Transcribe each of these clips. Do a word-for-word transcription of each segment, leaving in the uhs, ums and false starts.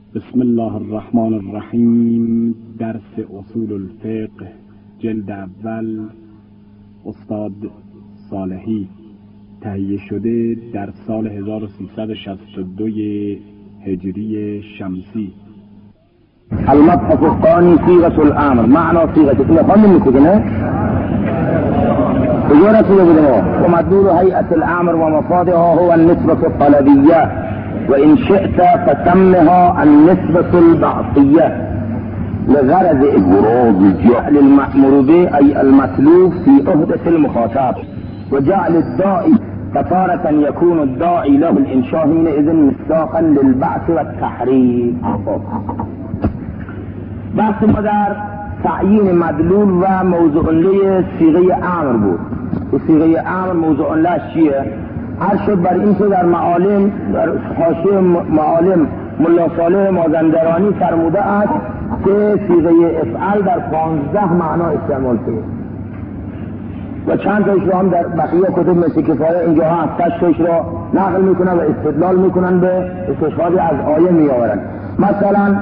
بسم الله الرحمن الرحیم. درس اصول الفقه جلد اول، استاد صالحی، تهیه شده در سال هزار و سیصد و شصت و دو هجری شمسی. المبحث الثاني صيغة الأمر. معنى صيغة الأمر خلنا نكتبه وجورة صيغة ومدلول هيئة الأمر ومفادها هو النسبة الطلبية، وإن شئت فسمها النسبة البعثية لغرض إبراز جعل المأمور به أي المطلوب في عهدة المخاطب، وجعل الداعي فتارة يكون الداعي له الإنشاء حينئذ مصداقا للبعث والتحريك. بحث ما در تعیین مدلول و موضوع له صیغه امر بود. صیغه امر موضوع له چیه؟ هر شد بر این که در معالم، در حاشیه معالم ملا صالح مازندرانی فرموده است که صیغه افعل در پانزده معنا استعمال شده و چند تایش رو هم در بقیه کتب مثل کفایه اینجا هست، هشت تایش را نقل میکنن و استدلال میکنن به استشهادی از آیه میآورن. مثلا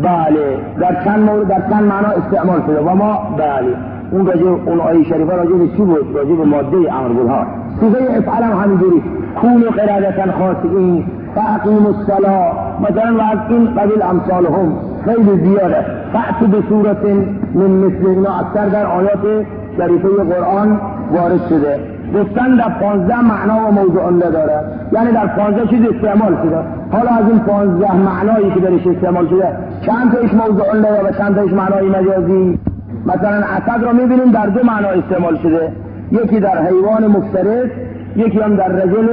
بله در چند مورد در چند معنا استعمال شده و ما بله اون راجع اون آیه شریفه راجع به چی بود؟ راجع به ماده امر بود ها. صیغه افعال هم همینجوری، کونوا قردة خاسئین فاقیموا الصلاة مثلا، و از این قبیل امثالهم خیلی زیاده. فأتوا بسورة من مثل، اینا اکثر در آیات شریفه قرآن وارد شده. گفتن در پانزده معنا و موضوع له داره، یعنی در پانزده چیز استعمال شده. حالا از این پانزده معنایی که درش استعمال شده چند تایش موضوع له و چند تایش معنای مجازی؟ مثلا اسد را میبینیم در دو معنا استعمال شده، یکی در حیوان مفترس، یکی هم در رجل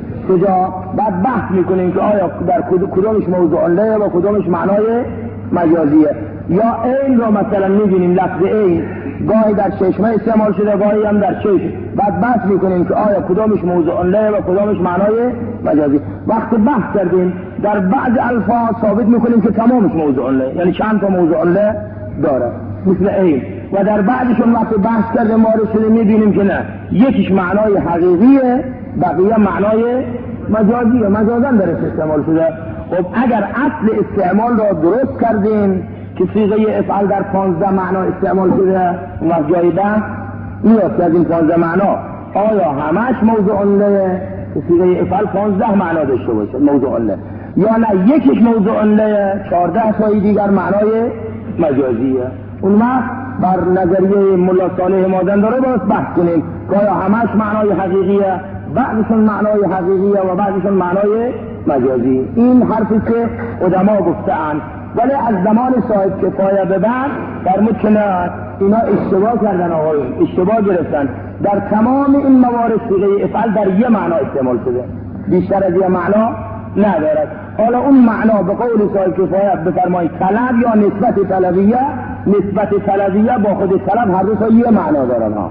شجاع. بعد بحث میکنیم که آیا در کدومش موضوع له و کدومش معنای مجازیه. یا عین را مثلا میبینیم لفظ عین گاهی در چشمه استعمال شده گاهی هم در چشم. بعد بحث میکنیم که آیا کدامش موضوع له و کدامش معنای مجازی. وقتی بحث کردیم در بعض الفاظ ثابت میکنیم که تمامش موضوع له، یعنی چند تا موضوع له داره مثل عین، و در بعضشون وقتی بحث کردیم وارد شده میبینیم که نه، یکیش معنای حقیقیه بقیه معنای مجازیه، مجازن درش استعمال شده. خب اگر اصل استعمال را درست کردیم که صیغه افعال در پانزده معنا استعمال شده، اون وقت جای بحث میاد که از این پانزده معنا آیا همش موضوع له که صیغه افعال پانزده معنا داشته باشه موضوع له، یا نه یکیش موضوع له چهارده تایی دیگر معنای مجازیه. اون وقت بر نظریه ملا صالح مازندرانی باید بحث کنیم که آیا همش معنای حقیقیه، بعضشون معنای حقیقیه و بعضشون معنای مجازی. این حرفی که علما گفته‌اند، ولی از زمان صاحب کفایه به بعد فرمود که نه، اینا اشتباه کردن، آقایون اشتباه گرفتن. در تمام این موارد صیغه افعال در یه معنا استعمال شده، بیشتر از یه معنا ندارد. حالا اون معنا به قول صاحب کفایه بفرمایید طلب یا نسبت طلبیه، نسبت طلبیه با خود طلب هر دو تا یه معنا دارن ها.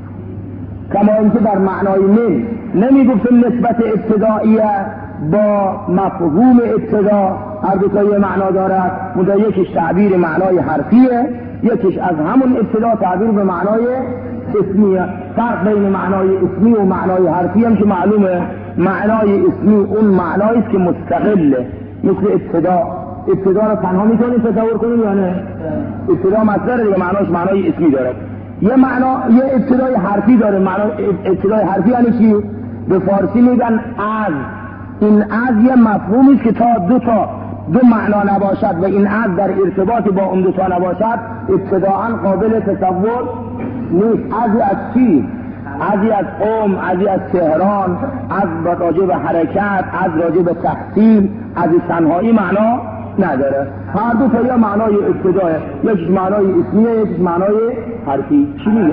کما اینکه در معنای من نمیگفتیم نسبت ابتدائیه با مفهوم ابتدا هر دو تا یه معنا دارد، منتها یکیش تعبیر معنای حرفیه، یکیش از همون ابتدا تعبیر به معنای اسمیه. فرق بین معنای اسمی و معنای حرفی هم که معلومه، معنای اسمی اون معنایی است که مستقله، مثل ابتدا. ابتدا رو تنها میتونید تصور کنید یا نه؟ ابتدا مصدر دیگه معناش معنای اسمی داره. یه معنا یه ابتدای حرفی داره. معنا ابتدای حرفی یعنی چی؟ به فارسی میگن از. این از یه مفهومی است که تا دو تا دو معنا نباشد و این از در ارتباط با اون دو تا نباشد ابتداعا قابل تصور نیست. ازی از چی؟ ازی از قوم، ازی از تهران، از راجع به حرکت، از راجع به تحصیل، از تنهایی معنا نداره. هر دو تا یه معنای ابتداه، یکیش معنای اسمیه یکیش معنای حرفی. چی میگه؟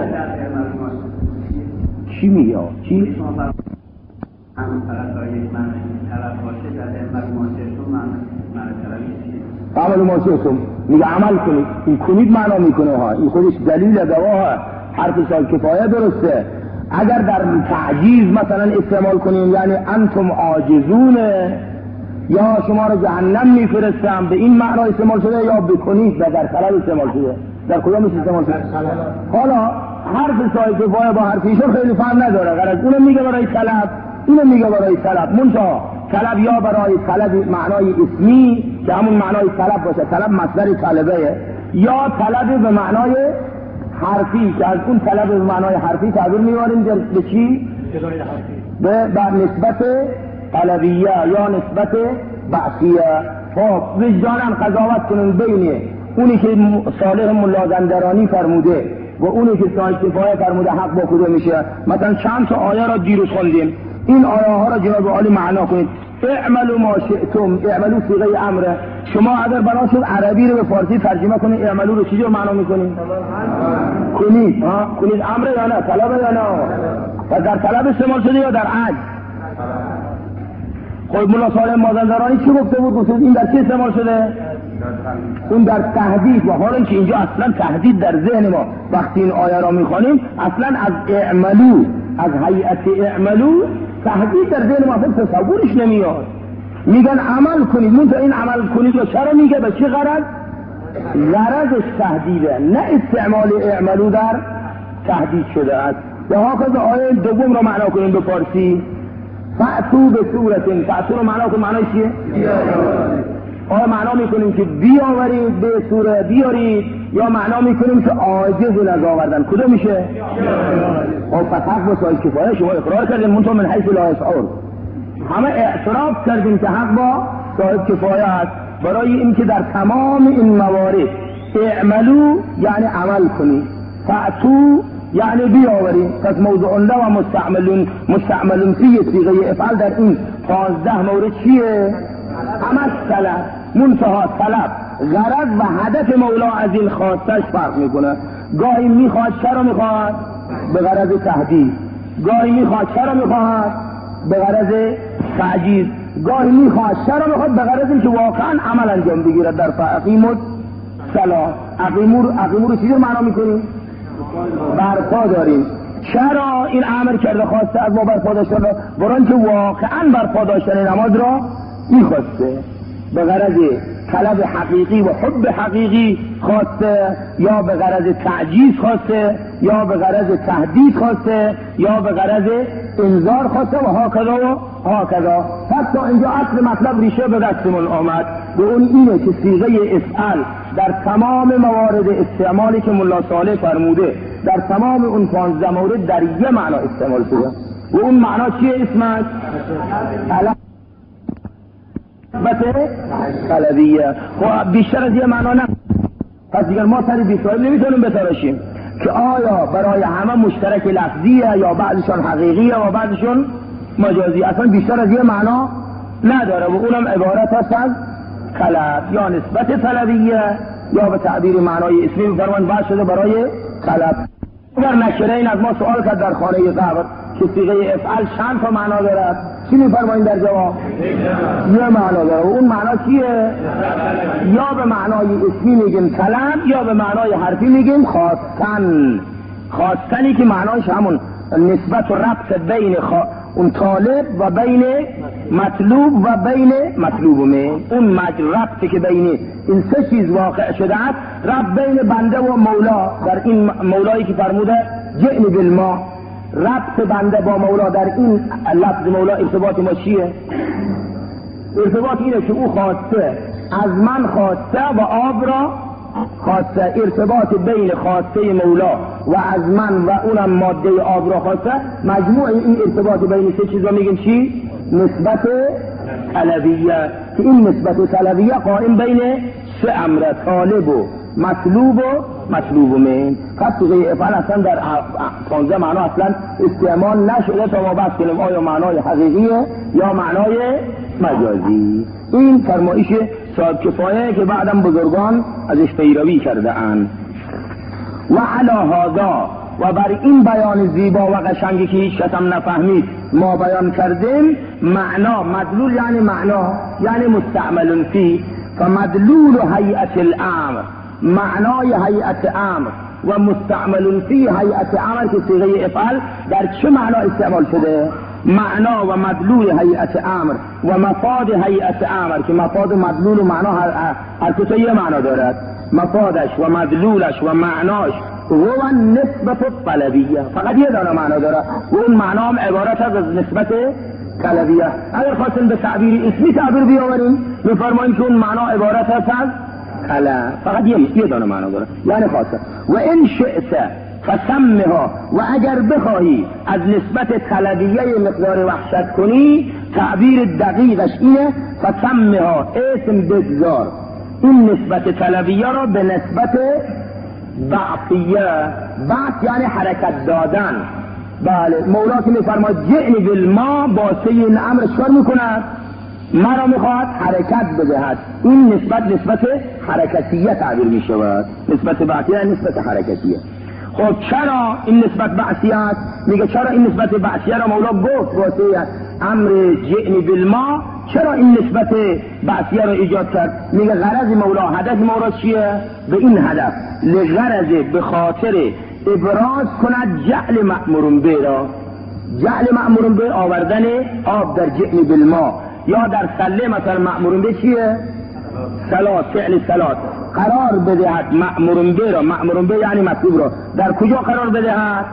چی میگه؟ چی؟ همون طرف های من طرف باشه در عمل معاصرتون من طرفی عمل معاصرتون میگه عمل کنید، این کنید معنا میکنه ها، این خودش دلیل گواه. حرف صاحب کفایه درسته. اگر در تعجیز مثلا استعمال کنیم یعنی انتم عاجزون یا شما رو جهنم میفرستم، به این معنا استعمال شده، یا بکنید و در طلب استعمال شده. در کدامش استعمال شده؟ حالا حرف صاحب کفایه با حرف ایشون خیلی فرق نداره، غرض اونو میگه برای طلب اینو میگه برای طلب، منتها طلب یا برای طلب معنای اسمی که همون معنای طلب باشه، طلب مصدر طلبه، یا طلب به معنای حرفی که از اون طلب به معنای حرفی تعبیر می‌کنیم به چی؟ به بر نسبت طلبیه یا نسبت بعثیه. خب وجداناً قضاوت کنیم بین اونی که صالح ملازندرانی فرموده و اونی که صاحب کفایه فرموده حق با کدوم میشه. مثلا چند تا آیه را دیروز خوندیم، این آیه ها را جناب عالی معنا کنید. اعملوا ما شئتم، اعملوا صيغه امره. شما اگر بنا شد عربی رو به فارسی ترجمه کنید اعملوا رو چجور معنا میکنید؟ کنید. ها کنید امره یا نه؟ طلبه یا نه؟ و در طلب استعمال شده یا در عجز؟ خود مولا صالح مازندرانی چی گفته بود؟ گفته این در چی استعمال شده؟ اون در تهدید. و حالا که اینجا اصلا تهدید در ذهن ما وقتی این آیه را میخوانیم اصلا از اعملو، از هیئت اعملو تهدید در ذهن ما اصلا تصورش نمیاد. میگن عمل کنید، منتها این عمل کنید و چرا میگه؟ به چه غرض؟ غرضش تهدیده، نه استعمال اعملو در تهدید شده است. و هاکذا آیه دوم را معنا کنیم به فارسی. فأتو به صورت، فأتو رو معنا کنیم، معنای چیه؟ آیا معنا میکنیم که بیاورید به صورت بیارید، یا معنا میکنیم که عاجز از آوردن؟ کدوم میشه؟ خب پس حق با صاحب کفایه شما اقرار کردیم، منتها من حیث لا یشعر. همه اعتراف کردیم که حق با صاحب کفایه است، برای اینکه در تمام این موارد اعملو یعنی عمل کنید، فأتو یعنی بیاورید. پس موضوع له و مستعملون مستعملون فی صیغه افعال در این پانزده مورد چیه؟ عمل طلب. منتها طلب غرض و هدف مولا از این خواستش فرق میکنه. گاهی میخواد چرا میخواد؟ به غرض تهدید. گاهی میخواد چرا میخواد؟ به غرض تعجیز. گاهی میخواد چرا میخواد؟ به غرض اینکه واقعا عمل انجام بگیرد. در فاقیموا الصلاة، اقیمو اقیمو رو چیزی معنا میکنیم؟ برپا داریم. چرا این امر کرده خواسته از ما برپا داشتن؟ برای اینکه واقعا برپا داشتن نماز را میخواسته. به غرض طلب حقیقی و حب حقیقی خواسته، یا به غرض تعجیز خواسته، یا به غرض تهدید خواسته، یا به غرض انذار خواسته و هاکذا و هاکذا. حتی اینجا اصل مطلب ریشه به دستمون آمد و اون اینه که صیغه افعال در تمام موارد استعمالی که ملا صالح فرموده در تمام اون پانزده مورد در یه معنا استعمال شده. و اون معنا چیه؟ اسمش طلب بته طلبیه. خب بیشتر از یه معنا نه. پس دیگر ما سر بیسایی نمیتونیم بتراشیم که آیا برای همه مشترک لفظیه یا بعضشون حقیقیه و بعضشون مجازی. اصلا بیشتر از یه معنا نداره و اونم عبارت هست از طلب یا نسبت طلبیه یا به تعبیر معنای اسمی می‌فرمایند بعد شده برای طلب. اگر نکره این از ما سوال کرد در خانه قبر که صیغه افعال چند تا معنا دارد، چی می‌فرمایید در جواب؟ یه معنا داره. و اون معنا چیه؟ یا به معنای اسمی میگیم طلب، یا به معنای حرفی میگیم خواستن. خواستنی که معناش همون نسبت و ربط بین خوا... اون طالب و بین مطلوب و بین مطلوب من. اون ربطی که بین این سه چیز واقع شده است، ربط بین بنده و مولا. در این مولایی که فرموده جئنی بالما، ربط بنده با مولا در این لفظ مولا ارتباط ما چیه؟ ارتباط اینه که او خواسته، از من خواسته و آب را خواسته. ارتباط بین خواسته مولا و از من و اونم ماده آب را خواسته، مجموع این ارتباط بین سه چیز را میگیم چی؟ نسبت طلبیه. که این نسبت طلبیه قائم بین سه امر، طالب و مطلوب و مطلوب من. پس صیغه افعال اصلا در پانزده معنا اصلا استعمال نشده تا ما بحث کنیم آیا معنای حقیقیه یا معنای مجازی. این فرمایش صاحب کفایه که بعدم بزرگان ازش پیروی کرده اند. و علی هذا، و بر این بیان زیبا و قشنگی که هیچ کس هم نفهمید ما بیان کردیم، معنا مدلول یعنی معنا یعنی مستعمل فی. فمدلول هیئت الامر، معنای هیئت امر و مستعمل فی هیئت امر که صیغه افعال در چه معنا استعمال شده؟ معنا و مدلول هیئت امر و مفاد هیئت امر، که مفاد و مدلول و معنا هر هر تا یه معنا دارد. مفادش و مدلولش و معناش هو نسبت طلبیه، فقط یه دانه معنا داره و اون معنا هم عبارت از نسبت طلبیه. اگر خواستیم به تعبیر اسمی تعبیر بیاوریم میفرماییم که اون معنا عبارت هست از طلب، فقط یه یه دانه معنا داره، یعنی خاصه. و ان شئت فسمها، و اگر بخواهی از نسبت طلبیه مقدار وحشت کنی، تعبیر دقیقش اینه فسمها، اسم بگذار این نسبت طلبیه را به نسبت بعثیه. بعث یعنی حرکت دادن. بله، مولا که میفرماید جئنی بالما، باسه این امر چکار میکند؟ مرا میخواد حرکت بدهد. این نسبت نسبت حرکتیه تعبیر میشود. نسبت بعثیه نسبت حرکتیه. خب چرا این نسبت بعثیه است؟ میگه چرا این نسبت بعثیه را مولا گفت واسه امر جئنی بالما؟ چرا این نسبت بعثیه را ایجاد کرد؟ میگه غرض مولا، هدف مولا چیه؟ به این هدف لغرض به خاطر ابراز کند جعل مأمور به را. جعل مأمور به آوردن آب در جئنی بالما، یا در سله مثلا مأمور به چیه؟ صلات، فعل صلات. قرار بدهد مأمور به را، مأمور به یعنی مطلوب را در کجا قرار بدهد؟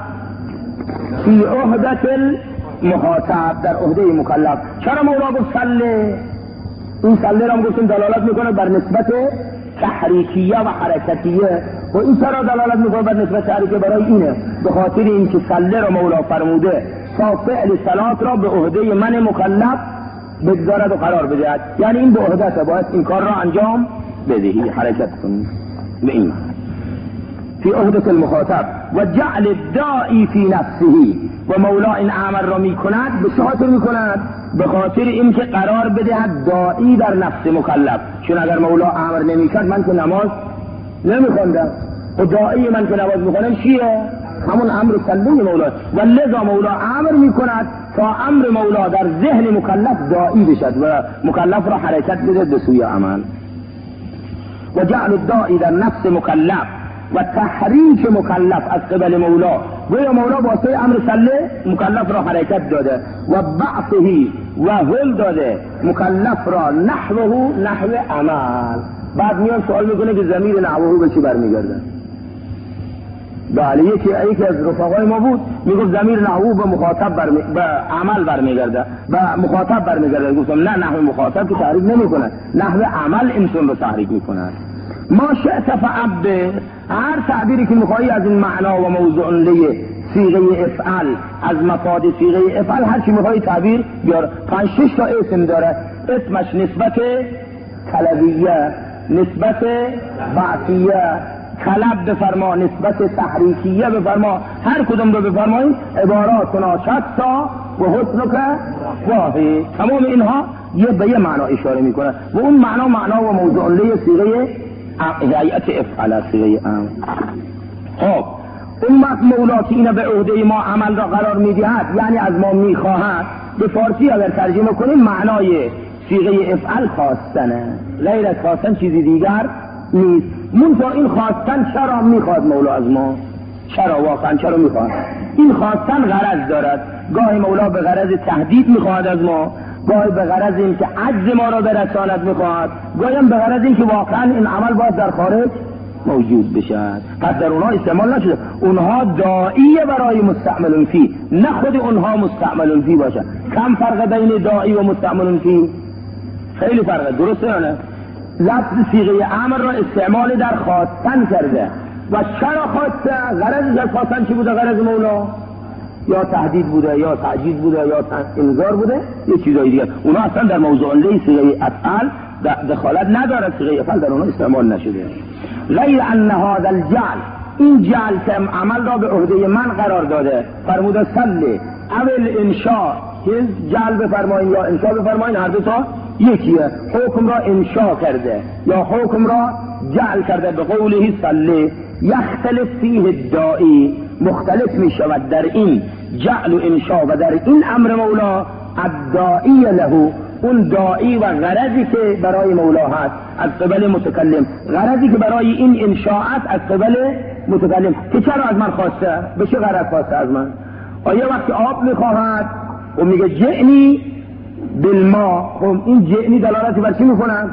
فی عهدت المخاطب، در عهده مکلف. چرا مولا گفت سله؟ این سله را هم گفتیم دلالت میکنه بر نسبت تحریکیه و حرکتیه. و این چرا دلالت میکنه بر نسبت تحریکیه؟ برای اینه به خاطر اینکه سله را مولا فرموده تا فعل صلات را به عهده من مکلف بگذارد و قرار بدهد، یعنی این به عهدته، باید این کار را انجام بدهی، حرکت کنی به این فی عهدت المخاطب. و جعل الداعی فی نفسه، و مولا این عمل را میکند به چه خاطر میکند؟ به خاطر اینکه قرار بدهد داعی در نفس مکلف. چون اگر مولا امر نمیکرد من که نماز نمیخوندم، و داعی من که نماز میخونم چیه؟ همون امر سلی مولا. و لذا مولا امر میکند تا امر مولا در ذهن مکلف داعی بشد و مکلف را حرکت بده به سوی عمل. و جعل الداعی در نفس مکلف و تحریک مکلف از قبل مولا. گویا مولا واسه امر سله مکلف را حرکت داده و بعثهی و هل داده مکلف را نحوه نحو عمل. بعد میان سوال میکنه که ضمیر نحوه به چی برمیگرده؟ بله، یکی یکی از رفقای ما بود میگفت ضمیر نحوه به مخاطب برمی... به عمل برمیگرده، به مخاطب برمیگرده. گفتم نه، نحو مخاطب که تحریک نمیکنه، نحو عمل انسان رو تحریک میکنه. ما شئت فعبر، هر تعبیری که میخوایی از این معنا و موضوع له صیغه افعل، از مفاد صیغه افعل هر چی میخوایی تعبیر بیار. پنج شش تا اسم داره، اسمش نسبت طلبیه، نسبت بعثیه، طلب بفرما، نسبت تحریکیه بفرما. هر کدوم رو بفرمایید عباراتنا شتا و حسنک واحد. تمام اینها یه به یه معنا اشاره میکنه و اون معنا معنا و موضوع له صیغه هیئت افعل، صیغه امر. خب اون وقت مولا که اینه به عهده ما عمل را قرار میدهد، یعنی از ما میخواهد، به فارسی اگر ترجمه کنیم معنای صیغه افعل خواستنه، غیر از خواستن چیزی دیگر نیست. منتها این خواستن چرا میخواد مولا از ما؟ چرا واقعا چرا میخواد؟ این خواستن غرض دارد. گاهی مولا به غرض تهدید میخواد از ما، گاهی به غرض این که عجز ما را برساند میخواد، گاهی هم به غرض این که واقعا این عمل باید در خارج موجود بشد. پس در اونها استعمال نشده، اونها داعی برای مستعمل فی، نه خود اونها مستعمل فی باشد. کم فرق بین داعی و مستعمل فی؟ خیلی فرقه، درسته یا نه؟ لفظ صیغه امر را استعمال در خواستن کرده. و چرا خواسته؟ غرض از خواستن چی بوده؟ غرض مولا یا تهدید بوده، یا تعجیز بوده، یا انذار بوده، یه چیزای دیگه. اونا اصلا در موضوع له صیغه افعل دخالت نداره، صیغه افعل در اونها استعمال نشده. غیر ان هذا الجعل، این جعل که عمل را به عهده من قرار داده، فرموده صلی اول انشاء، که جعل بفرمایین یا انشاء بفرمایین، هر دو تا یکیه. حکم را انشاء کرده یا حکم را جعل کرده به قوله صلی. یختلف فیه الداعی، مختلف می شود در این جعل و انشاء و در این امر مولا الداعی له، اون داعی و غرضی که برای مولا هست از قبل متکلم، غرضی که برای این انشاءات از قبل متکلم. که چرا از من خواسته؟ به چه غرض خواسته از من؟ آیا وقتی آب میخواهد و میگه جئنی بالما، خب این جئنی دلالتی بر چی میکنن؟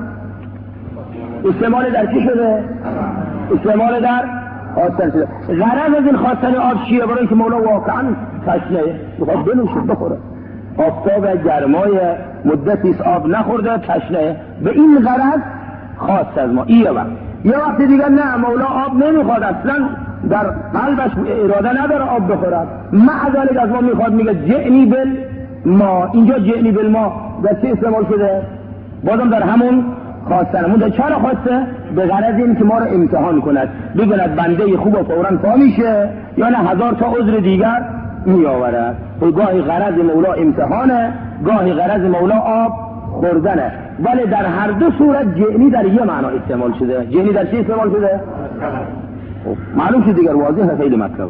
استعمال در چی شده؟ استعمال در خواستن شده. غرض از این خواستن آب چیه؟ برای که مولا واقعا تشنه میخواد بنوشه بخوره. آفتاب گرمای مدتی است آب نخورده تشنه، به این غرض خواست از ما. یه وقت یه وقت دیگه نه، مولا آب نمیخواد، اصلا در قلبش اراده نداره آب بخورد، مع ذلک از ما میخواد، میگه جئنی بل ما. اینجا جئنی بل ما در چه استعمال شده؟ بازم در همون خواستنمون. در چرا خواسته؟ به غرض این که ما رو امتحان کند، ببیند بنده خوب و فوراً پا میشه یا نه هزار تا عذر دیگر میآورد. و گاهی غرض مولا امتحانه، گاهی غرض مولا آب خوردنه، ولی در هر دو صورت جئنی در یه معنا استعمال شده. جئنی در چه استعمال شده؟ معلوم شد دیگر، واضحه خیلی مطلب.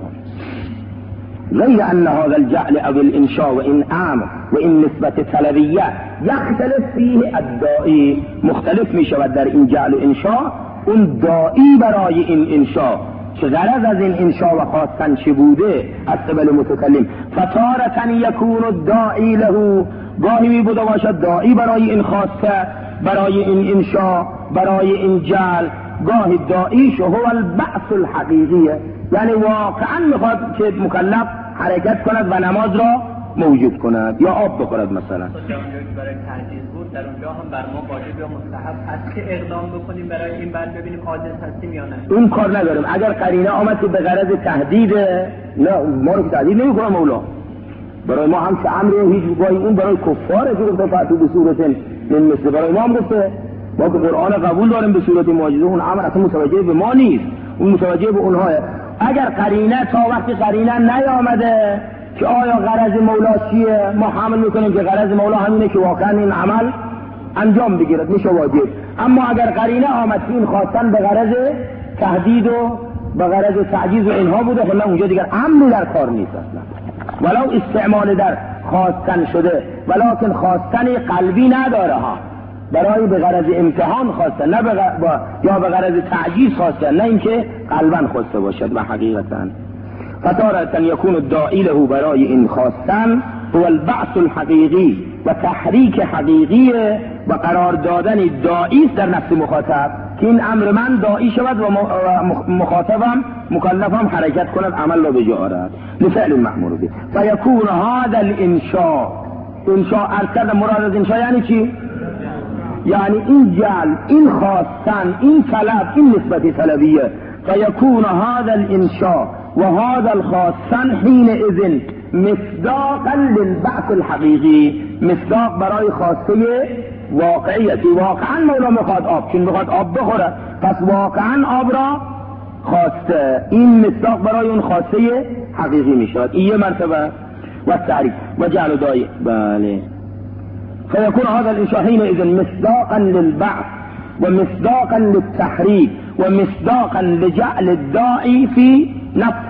غیر ان هذا الجعل او الانشاء و این امر و این نسبت طلبیه یختلف فیه الدائی، مختلف می شود در این جعل و انشاء اون دائی برای این انشاء که غرض از این انشاء و خواستن چه بوده از قبل متکلم. فتارة یکون الدائی له، گاهی می بوده باشد دائی برای این خواسته، برای این انشاء، برای این جعل، گاهی داعیش هو البعث الحقیقیه، یعنی واقعا میخواد که مکلف حرکت کند و نماز را موجود کند یا آب بخورد مثلا. اونجا که برای تحجیز بود در اونجا هم بر ما واجب یا مستحب هست که اقدام بکنیم برای این، بعد ببینیم عاجز هستیم یا نه. اون کار نداریم. اگر قرینه آمد که به غرض تهدید، نه ما رو تهدید نمیکنه مولا، برای ما هم که امر هیچ گاهی اون برای کفاره که گفته فاتو به صورت من مثل، برای ما هم گفته ما که قرآن قبول داریم به صورت معجزه، اون امر اصلا متوجه به ما نیست، اون متوجه به اونها. اگر قرینه تا وقتی قرینه نیامده که آیا غرض مولا چیه، ما حمل میکنیم که غرض مولا همینه که واقعا این عمل انجام بگیرد، میشه واجب. اما اگر قرینه آمد که این خواستن به غرض تهدید و به غرض تعجیز و اینها بوده، خب اونجا دیگر امر در کار نیست اصلا، ولو استعمال در خواستن شده، ولکن خواستن قلبی نداره ها، برای به غرض امتحان خواستن، نه بغ... با... یا به غرض تعجیز خواستن، نه اینکه قلبا خواسته باشد. و حقیقتا فتارة یکون الداعی له، برای این خواستن هو البعث الحقیقی و تحریک حقیقی و قرار دادن داعی در نفس مخاطب که این امر من داعی شود و مخاطبم مکلفم حرکت کند عمل را به جا آورد لفعل المأمور به. فیکون هذا الانشاء، انشاء ارکد مراد از انشاء یعنی چی؟ یعنی این جعل، این خواستن، این طلب، این نسبت طلبیه. فیکون هذا الانشاء و هذا الخواستن حین اذن مصداقا للبعث الحقیقی، مصداق برای خواسته واقعیتی. واقعا مولا میخواد آب، چون میخواد آب بخوره، پس واقعا آب را خواسته، این مصداق برای اون خواسته حقیقی میشود. این یه مرتبه. و تعریف و جعل دائی، بله. فيكون هذا الانشاء حينئذ مصداقا للبعث ومصداقا للتحريك ومصداقا لجعل الداعي في نفس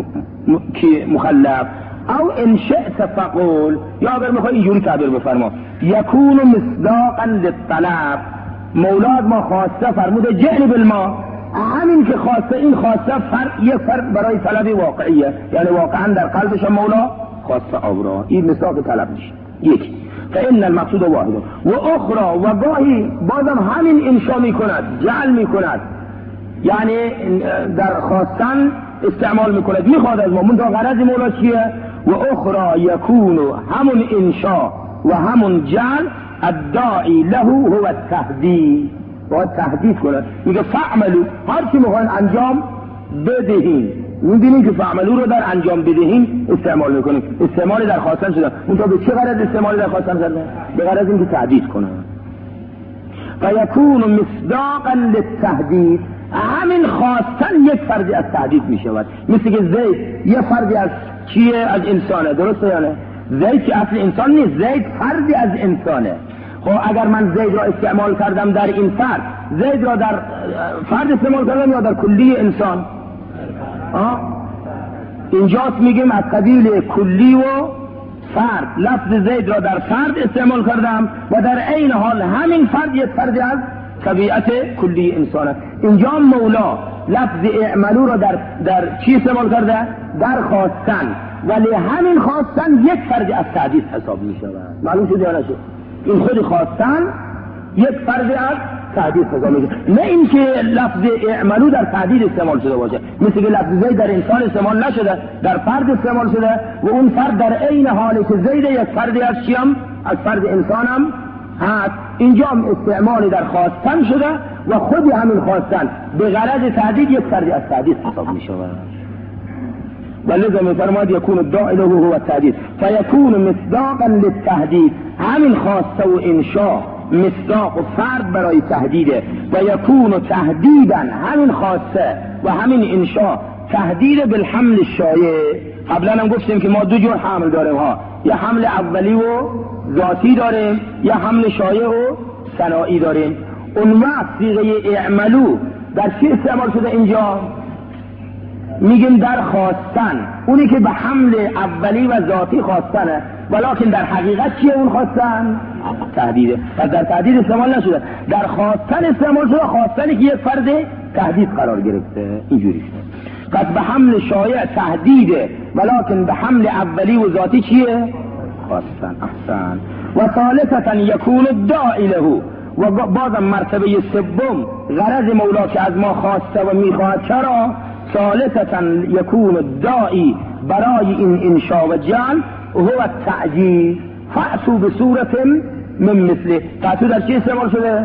المخلف. او ان شئت فقول، یا اگر میخوای اینجوری تعبیر بفرما، یکون مصداقا للطلب. مولاد ما خواسته فرموده جعل بالما، همین که خواسته، این خواسته فرق یک فرق برای طلب واقعیه، یعنی واقعا در قلبش مولا خواسته آب را، این مصداق طلب میشه. یک فإن المقصود واحد و اخرى، و گاهی بازم همین انشا میکند، جعل میکند، یعنی در خواستن استعمال میکند، میخواد از ما، منتها غرض مولا چیه؟ و اخرى یکون، همون انشا و همون جعل الداعی له هو التهدید، باید تهدید کند، میگه فعملو، هر چی میخواین انجام بدهین. میبینیم که فعملو رو در انجام بدهین استعمال میکنیم، استعمال در خواستن شده. منتها به چه غرض استعمال در خواستن شده؟ به غرض اینکه تهدید کنه. فیکون مصداقا للتهدید، همین خواستن یک فردی از تهدید میشود. مثل که زید یه فردی از چیه؟ از انسانه، درسته یا نه؟ زید که اصل انسان نیست، زید فردی از انسانه. خب اگر من زید را استعمال کردم در این فرد، زید را در فرد استعمال کردم یا در کلی انسان؟ آه؟ اینجاست میگیم از قبیل کلی و فرد، لفظ زید را در فرد استعمال کردم و در عین حال همین فرد یک فرد از طبیعت کلی انسانه. اینجا مولا لفظ اعملو را در, در چی استعمال کرده؟ در خواستن، ولی همین خواستن یک فرد از تعدید حساب میشود. معلوم شد یا نشد؟ این خود خواستن یک فرد از تهدید حساب میشه، نه اینکه لفظ اعملو در تهدید استعمال شده باشه، مثل که لفظ زید در انسان استعمال نشده، در فرد استعمال شده و اون فرد در عین حالی که زید یک فردی از چیم؟ از فرد انسانم هست. اینجا هم استعمالی در خواستن شده و خود همین خواستن به غرض تهدید یک فردی از تهدید حساب میشه. ولذا میفرماید یکون الداعی له هو التهدید فیکون مصداقا للتهدید، همین خواسته و انشاء مصداق و فرد برای تهدیده و یکون تهدیدا، همین خواسته و همین انشاء تهدید بالحمل الشایع. قبلا هم گفتیم که ما دو جور حمل داریم ها، یا حمل اولی و ذاتی داریم یا حمل شایع و صناعی داریم. اون وقت صیغه اعملو در چی استعمال شده اینجا؟ میگیم در خواستن، اونی که به حمل اولی و ذاتی خواستنه، ولکن در حقیقت چیه اون خواستن؟ تهدیده. پس در تهدید استعمال نشده، در خواستن استعمال شده، خواستنی که یک فرد تهدید قرار گرفته. اینجوری شده. پس به حمل شایع تهدیده، ولکن به حمل اولی و ذاتی چیه؟ خواستن. احسن. و ثالثتا یکون الداعی له، و بازم مرتبه سوم غرض مولا که از ما خواسته و میخواهد. چرا؟ ثالثتا یکون الداعی، برای این انشاء و جعل هو التعجیز، فأتوا بصورت من مثله. فأتوا در چی استعمال شده؟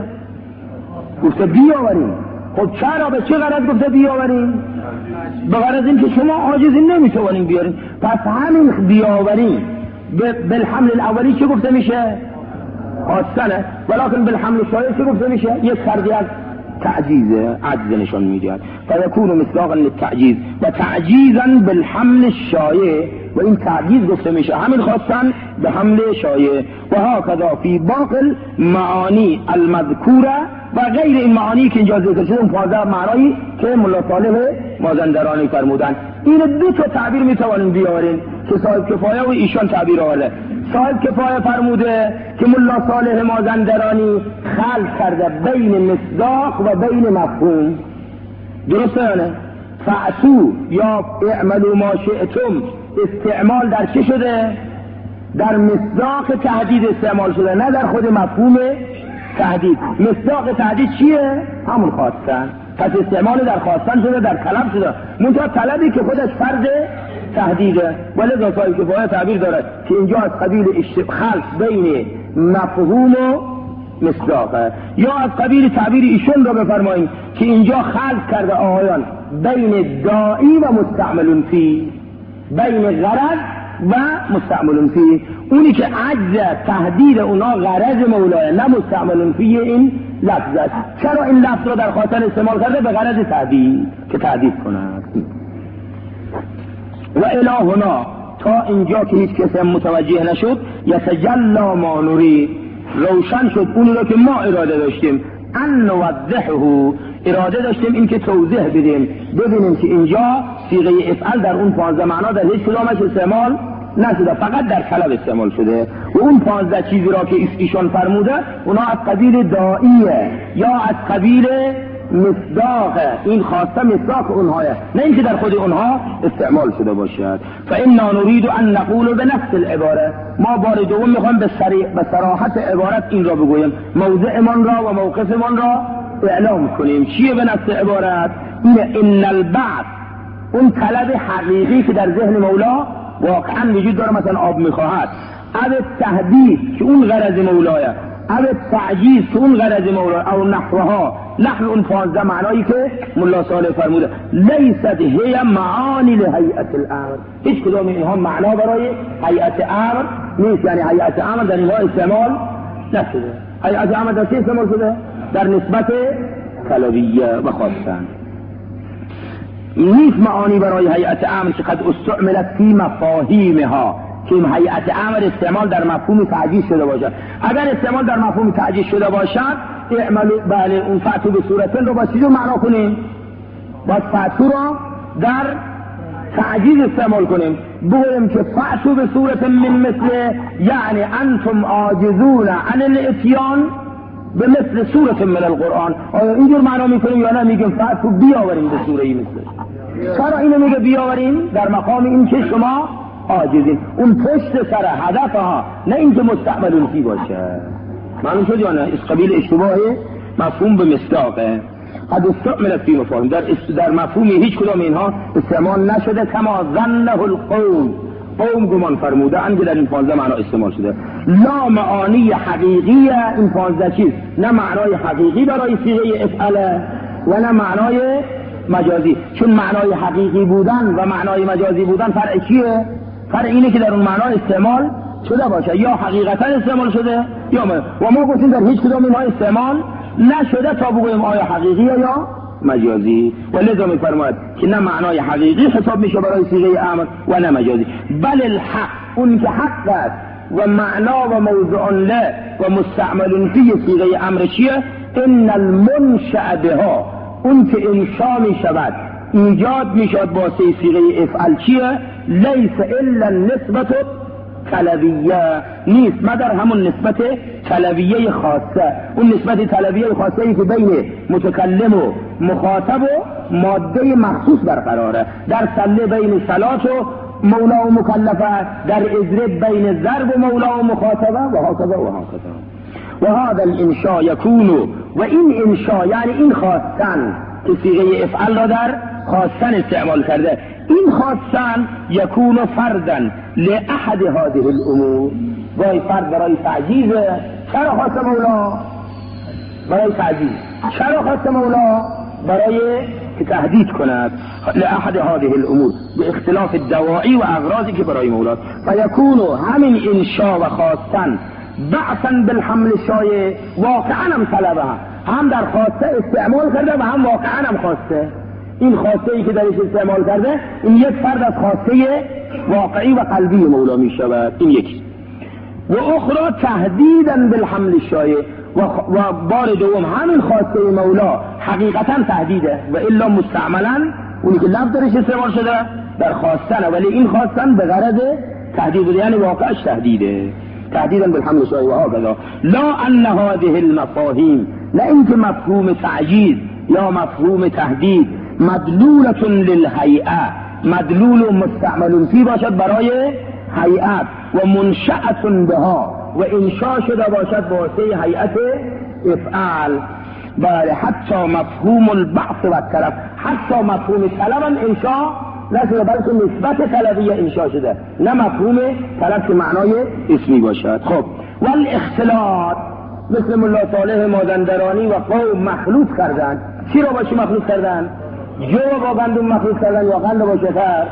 گفته بیاوریم. خب چرا به چه غرض گفته بیاوریم؟ به غرض این که شما عاجزین نمیتوانیم بیاریم. پس همین بیاوریم بالحمل الاولی چه گفته میشه؟ خواستنه، ولکن بالحمل شایع چه گفته میشه؟ یک فردی از تعجیز عجز نشان میدهد. فیکون مصداقا للتعجیز و تعجیزا بالحمل الشایع، و این تعجیز گفته میشه همین خواستن به حمل شایع. و هکذا فی باقی معانی المذکوره، و غیر این معانی که اینجا ذکر شده، اون پانزده معنایی که ملا صالح مازندرانی فرمودن. این دو تا تعبیر میتوانیم بیاریم که صاحب کفایه و ایشان تعبیر آورده. صاحب کفایه فرموده که ملا صالح مازندرانی خلط کرده بین مصداق و بین مفهوم. درسته یا نه؟ فأتو یا اعملوا ما شئتم استعمال در چه شده؟ در مصداق تهدید استعمال شده، نه در خود مفهوم تهدید. مصداق تهدید چیه؟ همون خواستن. پس استعمال در خواستن شده، در طلب شده، منتها طلبی که خودش فرد تهدیده. ولذا صاحب کفایه تعبیر دارد که اینجا از قبیل خلط بین مفهوم و مصداقه، یا از قبیل تعبیر ایشون را بفرماییم که اینجا خلط کرده آقایان بین داعی و مستعمل فی، بین غرض و مستعمل فی. اونی که عجز تهدید اونا غرض مولاه، نه مستعمل فی این لفظ است. چرا این لفظ را در خاطر استعمال کرده؟ به غرض تهدید، که تهدید کند. و الهنا تا اینجا که هیچ کسی متوجه نشد، یتجلا ما نرید، روشن شد اونی را که ما اراده داشتیم. ان نوضحه، اراده داشتیم این که توضیح بدیم، ببینیم که اینجا صیغه افعل در اون پانزده معنا در هیچ کدامش استعمال نشده، فقط در طلب استعمال شده. و اون پانزده چیزی را که ایشان فرموده اونا از قبیل داعیه یا از قبیل مصداق، این خواسته مصداق اونهایه، نه اینکه در خود اونها استعمال شده باشد. فإنا نريد ان نقول بنفس العباره، ما بار دوم میخوایم به صراحت عبارت این را بگوییم، موضعمان را و موقفمان را اعلام کنیم. چیه به نفس عبارت؟ اینه ان البعث، اون طلب حقیقی که در ذهن مولا واقعا وجود داره، مثلا آب میخواهد، او تهدید که اون غرض مولایه، او تعجیز که اون غرض مولایه، او نحوها، نحو اون پانزده معنایی که ملا صالح فرموده. لیست هی معانی لهیئت الامر، هیچ کدام اینها معنا برای هیئت امر نیست، یعنی هیئت امر در اینها استعمال نشده. هیئت امر در چه استعمال شده؟ در نسبت طلبیه و خواستن. نیست معانی برای هیئت امر که قد استعملت فی مفاهیمها، که این هیئت امر استعمال در مفهوم تعجیز شده باشد. اگر استعمال در مفهوم تعجیز شده باشد، اعملوا، بله، اون فأتوا بصورتن رو با چیزو معنا کنیم، باید فأتوا را در تعجیز استعمال کنیم، بگویم که فأتوا بصورتن من مثل، یعنی انتم عاجزون عن الاتیان به مثل سورت من القرآن. آیا اینجور معنا میکنیم یا نه؟ میگیم فأتوا بیاوریم به سوره مثل. چرا اینو میگه بیاوریم؟ در مقام این که شما عاجزین، اون پشت سر هدفها، نه اینکه مستعمل فی باشه. معلوم شد یا نه؟ از قبیل اشتباه مفهوم به مصداقه. قد استعملت فی مفاهیم، در در مفهوم هیچ کدام اینها استعمال نشده. کما ظنه القوم، قوم گمان فرموده ان در این پانزده معنا استعمال شده. لا معانی حقیقی این پانزده چیز، نه معنای حقیقی برای صیغه افعل و نه معنای مجازی. چون معنای حقیقی بودن و معنای مجازی بودن فرق چیه؟ فرق اینه که در اون معنا استعمال شده باشه، یا حقیقتا استعمال شده یا ما. و ما گفتیم در هیچ کدام اینها استعمال نشده تا بگوییم آیا حقیقی یا مجازی. و لذا میفرماید که نه معنای حقیقی حساب میشه برای صیغه امر و نه مجازی، بل الحق، اون که حق است و معنا و موضوع له و مستعمل فی صیغه امر چیه؟ ان المنشأ بها، اون که انشا میشود ایجاد میشود با صیغه افعل چیه؟ لیس الا نسبت طلبیه، نیست مگر همون نسبت طلبیه خاصه. اون نسبت طلبیه خاصه ای که بین متکلم و مخاطب و ماده مخصوص برقراره. در صله بین صلات و مولا و مکلفه، در اضرب بین ضرب و مولا و مخاطبه و هكذا و هكذا. و هذا الانشاء یکون، و این انشاء یعنی این خواستن که صیغه افعل را در خواستن استعمال کرده، این خواستن یکون فردن لأحد هذه الامور، وای فرد برای تعجیزه. چرا خواست مولا؟ برای تعجیز. چرا خواست مولا؟ برای که تهدید کند. لأحد هذه الامور به اختلاف الدواعی و اغراضی که برای مولاست. فیکون همین انشا و خواستن بعثا بالحمل شایع، واقعا هم طلبه، هم در خواسته استعمال کرده و هم واقعا هم خواسته. این خواسته ای که درش استعمال کرده این یک فرد از خواسته واقعی و قلبی مولا می شود، این یکی. و اخرى تهدیدا بالحمل شایع، و, و بار دوم همین خواسته مولا حقیقتا تهدیده و الا مستعملا اونی که لفظ درش استعمال شده در خواستن، ولی این خواستن به غرض تهدید، یعنی واقعش تهدیده. تهدیدا بالحمل شایع و هكذا. لا ان هذه المفاهیم، نه اینکه مفهوم تعجیز یا مفهوم تهدید مدلولة للهیئه، مدلول و مستعمل فی باشد برای هیئت، و منشأة بها، و انشاء شده باشد با واسطه هیئت افعال. بله، حتی مفهوم البعث و الطلب، حتی مفهوم طلب انشاء نشده بلکه نسبت طلبیه انشاء شده، نه مفهوم طلب که معنای اسمی باشد. خب والاختلاط، مثل ملا صالح مازندرانی و قوم مخلوط کردن. چی رو با چی مخلوط کردن؟ جو با گندم مخلوط کردن یا قند با شکر؟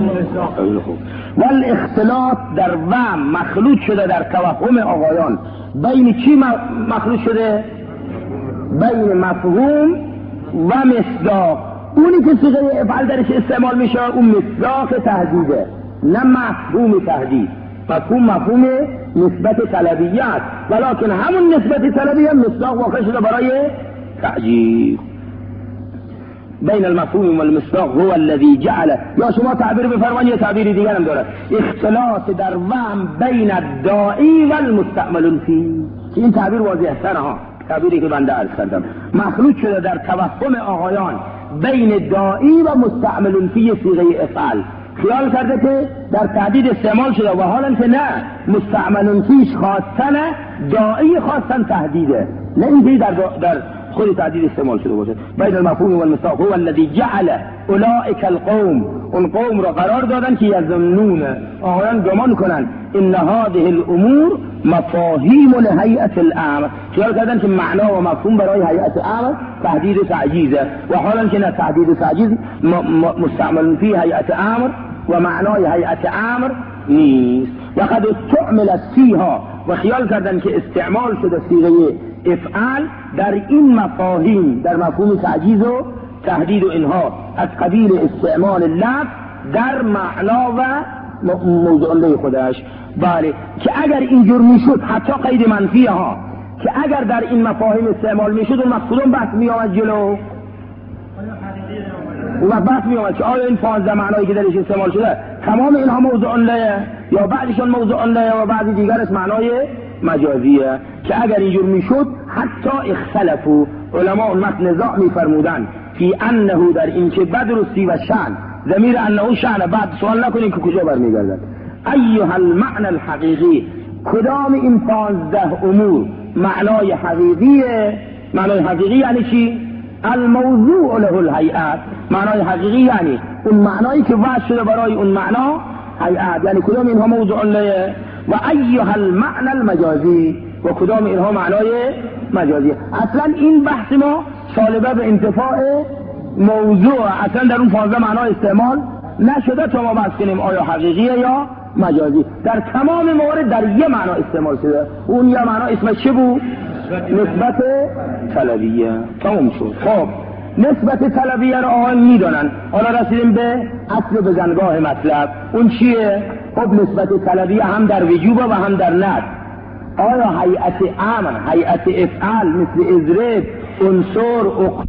والاختلاط در وهم مخلوط شده در توهم آقایان. بین چی مخلوط شده؟ بین مفهوم و مصداق. اونی که صیغه افعال درش استعمال میشه اون مصداق تهدیده، نه مفهوم تهدید. مفهوم مفهوم نسبت طلبیه است، ولکن همون نسبت طلبیه مصداق واقع شده برای تعجیز. بین المفهوم و المصداق هو الذي جعل، یا شما تعبیر بفرمایید یه تعبیر دیگر هم داره، اختلاط در وهم بین الداعی و المستعمل فی. این تعبیر واضح تره ها، تعبیری که بنده عرض کردم. مخلوط شده در توهم آقایان بین داعی و مستعمل فی صیغه افعال. خیال کرده که در تهدید استعمال شده و حالا که نه، مستعمل فیش خواستن، داعی خواستن تهدیده، نه اینکه در در خود تهدید استعمال شده باشه. بین المفهوم و المصداق هو الذي جعل اولئک القوم، اون قوم را قرار دادن که یظنون، آقایان گمان کنن، ان هذه الامور مفاهیم لهیئت الامر، خیال کردن که معنا و مفهوم برای هیئت امر تهدید و تعجیزه، و حالا که نه، تهدید و تعجیز مستعمل فی هیئت امر و معنای هیئت امر نیست. و قد استعمل فیها، و خیال کردن که استعمال شده صیغه افعال در این مفاهیم، در مفهوم تعجیز و تهدید و اینها، از قبیل استعمال لفظ در معنا و موضوع له خودش. بله، که اگر اینجور میشد، حتی قید منفی ها، که اگر در این مفاهیم استعمال میشد اون مقصودون بحث میامد جلو، اون بحث میامد که آیا این پانزده معنایی که درش استعمال شده تمام اینها موضوع له یا بعضیشون موضوع له و بعضی دیگرش معنای مجازیه. که اگر اینجور میشد حتی اختلفوا، علماء المتن نزاع میفرمودن فی انه، در این که بدرستی و شأن، ضمیر انه شأن، بعد سوال نکنین که کجا برمیگردد. ایها المعنى الحقیقی، کدام این پانزده امور معنای حقیقیه معنای حقیقی یعنی چی؟ الموضوع له الهیئت. معنای حقیقی یعنی اون معنایی که وضع شده برای اون معنا هیئت، یعنی کدام اینها موضوع له و ایها المعنى المجازی و کدام اینها معنای مجازی. اصلا این بحث ما سالبه به انتفاع موضوع، اصلا در اون پانزده معنا استعمال نشده تا ما بحث کنیم آیا حقیقیه یا مجازی. در تمام موارد در یه معنا استعمال شده، اون یه معنا اسمش چه بود؟ نسبت طلبیه. تمام شد. خب نسبت طلبیه رو آقایان میدونن. حالا رسیدیم به اصل بزنگاه مطلب. اون چیه؟ خب نسبت طلبیه هم در وجوب و هم در ند. آیا هیئت امر، هیئت افعال مثل اضرب، عنصر، اق...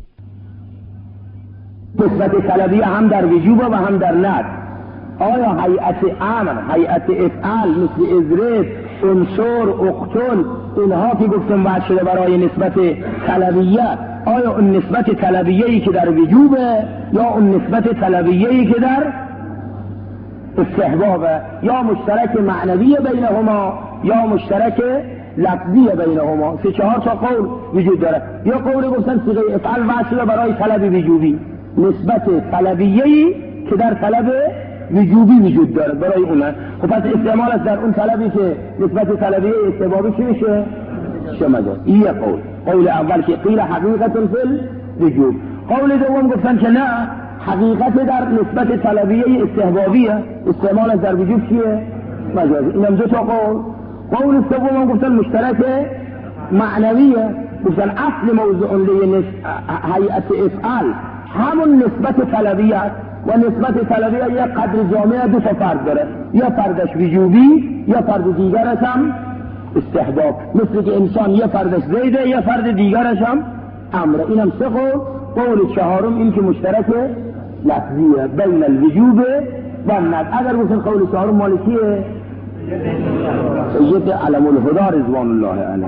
نسبت طلبیه هم در وجوب و هم در ند. آیا هیئت امر، هیئت افعال مثل اضرب، عنصر، اقتل، اینها که گفتم وضع شده برای نسبت طلبیه، آیا اون نسبت طلبیه‌ای که در وجوبه یا اون نسبت طلبیه‌ای که در استحبابه، یا مشترک معنوی بینهما یا مشترک لفظی بینهما؟ سه چهار تا قول وجود داره. یا قول گفتن صیغه افعال وضع شده برای طلب وجوبی، نسبت طلبیه‌ای که در طلب وجوبی وجود داره برای اونه. خب پس استعمال است در اون طلبی که نسبت طلبیه استحبابی چی میشه؟ شمجاز. این یه قول. قول اول که قیل حقیقت فی الوجوب. قول دوم گفتن که نه، حقیقت در نسبت طلبیه استحبابیه، استعمال است در وجوب چیه؟ مجازی. اینم دو تا قول. قول سوم گفتن مشترک معنویه، گفتن اصل موضوع لی هیئت افعال همون نسبت طلبیه و نسبت طلبیه یک قدر جامعه دو تا فرد داره، یا فردش وجوبی یا فرد دیگرش هم استحباب. مثل که انسان یا فردش زیده یا فرد دیگرش هم امره. اینم سه قول. قول چهارم این که مشترک لفظیه بین الوجوب و الند. اگر گفتن قول چهارم مالکیه سید علم الهدى رضوان الله علیه.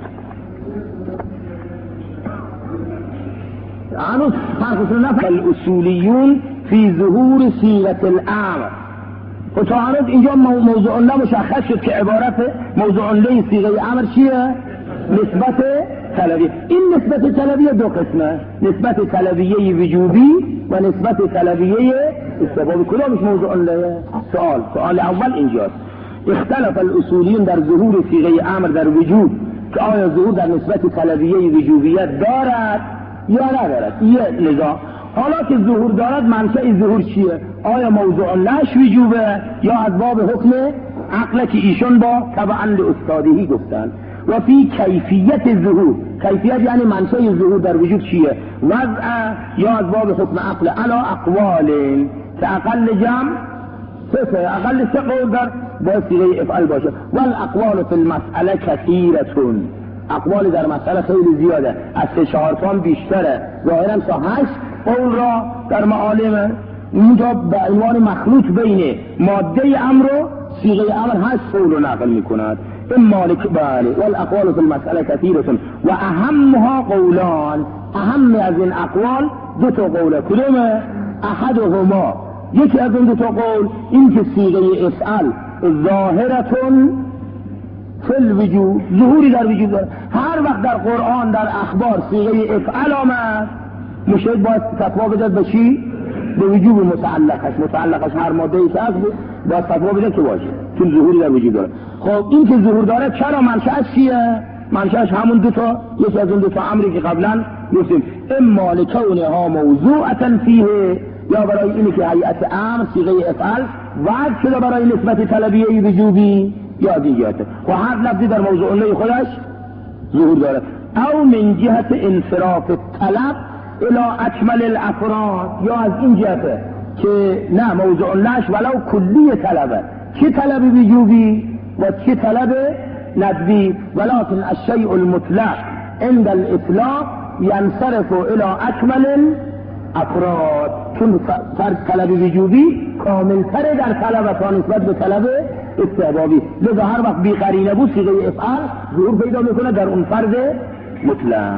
عنوس فرقتون نفر الاصولیون فی ظهور صیغه الامر. و تا عنوس اینجا موضوع الله مشخص شد که عبارت موضوع الله صیغه امر چیه؟ نسبت طلبیه. این نسبت طلبیه دو قسمه، نسبت طلبیه وجوبی و نسبت طلبیه استحبابی. کدامش موضوع الله؟ سوال سوال اول اینجاست. اختلف الاصولیون در ظهور صیغه امر در وجوب، که آیا ظهور در نسبت طلبیه وجوبیت دارد یا ندارد. یه نزاع. حالا که ظهور دارد منشأ ظهور چیه؟ آیا موضوع لهش وجوبه یا از باب حکم عقل که ایشون با تبعا لاستادهی گفتن. و فی کیفیت ظهور، کیفیت یعنی منشأ ظهور در وجود چیه؟ وضع یا از باب حکم عقل علا اقوال که اقل جمع سه، اقل سه قول در با صیغه افعال باشه. والاقوال فی المسئله کثیرتون، اقوال در مسئله خیلی زیاده، از سه چهار تا بیشتره. ظاهرا تا هشت قول را در معالم اینجا به عنوان مخلوط بین ماده امر و صیغه امر هشت قول رو نقل میکند. این مالک بله. والاقوال فی المسئله کثیرتون و اهمها قولان، اهم از این اقوال دو تا قوله. کدومه؟ احدهما، یکی از این دو تا قول این که صیغه افعال ظاهرتون فی الوجوب، ظهوری در وجود داره. هر وقت در قرآن در اخبار صیغه افعال آمد مشاهد باید فتوا بده به چی؟ به وجوب متعلقش. متعلقش هر ماده ای که هست باید فتوا بده که باشه، چون ظهوری در وجود داره. خب این که ظهور داره چرا منشأش چیه؟ منشأش همون دو تا، یکی از اون دو تا امری که قبلا گفتیم، اما لکونها موضوعة فیه، یا برای اینی که هیئت امر صیغه افعال وضع شده برای نسبت طلبیه وجوبی یا دیگرته. و هر لفظی در موضوع الله خودش ظهور داره. او من جهت انصراف طلب الى اکمل الافراد، یا از این جهته که نه موضوع اللهش ولو کلی طلبه، چه طلب وجوبی و چه طلب ندبی، ولكن الشیء المطلق عند الاطلاق ینصرف الى اکمل افراد، چون فرد طلب وجوبی کاملتره در طلب تا نسبت به طلب استحبابی. لذا هر وقت بی قرینه بود صیغه افعال ظهور پیدا میکنه در اون فرد مطلق.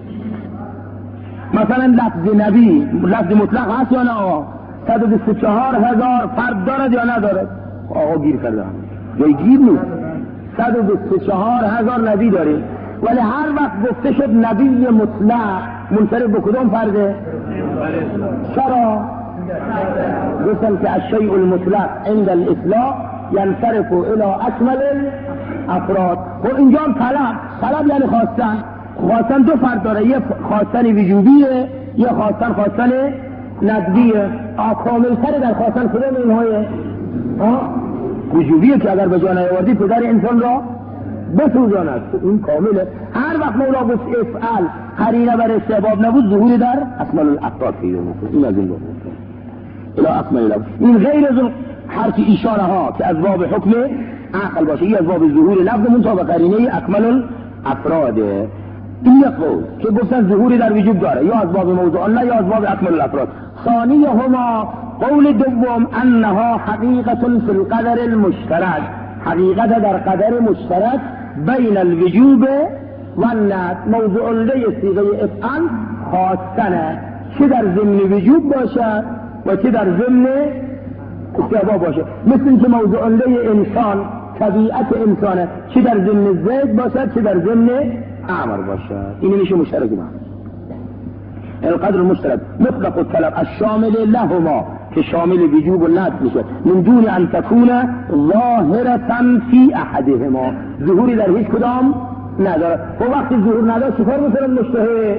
مثلا لفظ نبی لفظ مطلق هست یا نه؟ صد و بیست و چهار هزار فرد دارد یا ندارد؟ آقا گیر کرده، جای گیر نیست. صد و بیست و چهار هزار نبی داریم. ولی هر وقت گفته شد نبی مطلق منصرف به کدوم فرده؟ چرا؟ گفتم که الشیء المطلق عند الاطلاق ینصرف الى اکمل افراد. و اینجا هم طلب طلب یعنی خواستن. خواستن دو فرد داره، یه خواستن وجوبیه یه خواستن خواستن ندبیه. کامل تره در خواستن کدوم اینهای وجوبیه که اگر به جا نیاوردی پدر انسان را بسوزاند، این کامله. هر وقت مولا گفت افعل قرینه بر استحباب نبود ظهوری در اکمل الافراد پیدا میکنه. این از این گفت الى اکمل الافراد. این غیر از حرف ایشاره ها که از باب حکم عقل باشه، این از باب ظهور لفظ منتها به قرینه اکمل الافراده. این یک قول که گفتن ظهوری در وجود داره، یا از باب موضوع الله یا از باب اکمل الافراد. ثانی هما قول دوم انها حقیقت فی القدر المشترک، حقیقت در قدر مشترک بین الوجوب و الندب. موضوع الله صیغه افعل خواستنه، چه در ضمن وجوب باشد و چه در ضمن استحباب باشه. مثل اینکه موضوع الله انسان طبیعت انسانه، چه در ضمن زید باشد چه در ضمن امر باشد. این میشه مشترک ما القدر المشترک مطلق الطلب الشامل لهما که شامل وجوب و ندب میشه، من دون ان تكون ظاهرة فی احدهما، ظهوری در هیچ کدام نداره. و وقتی ظهور نداره چیکار میکنه مجتهد؟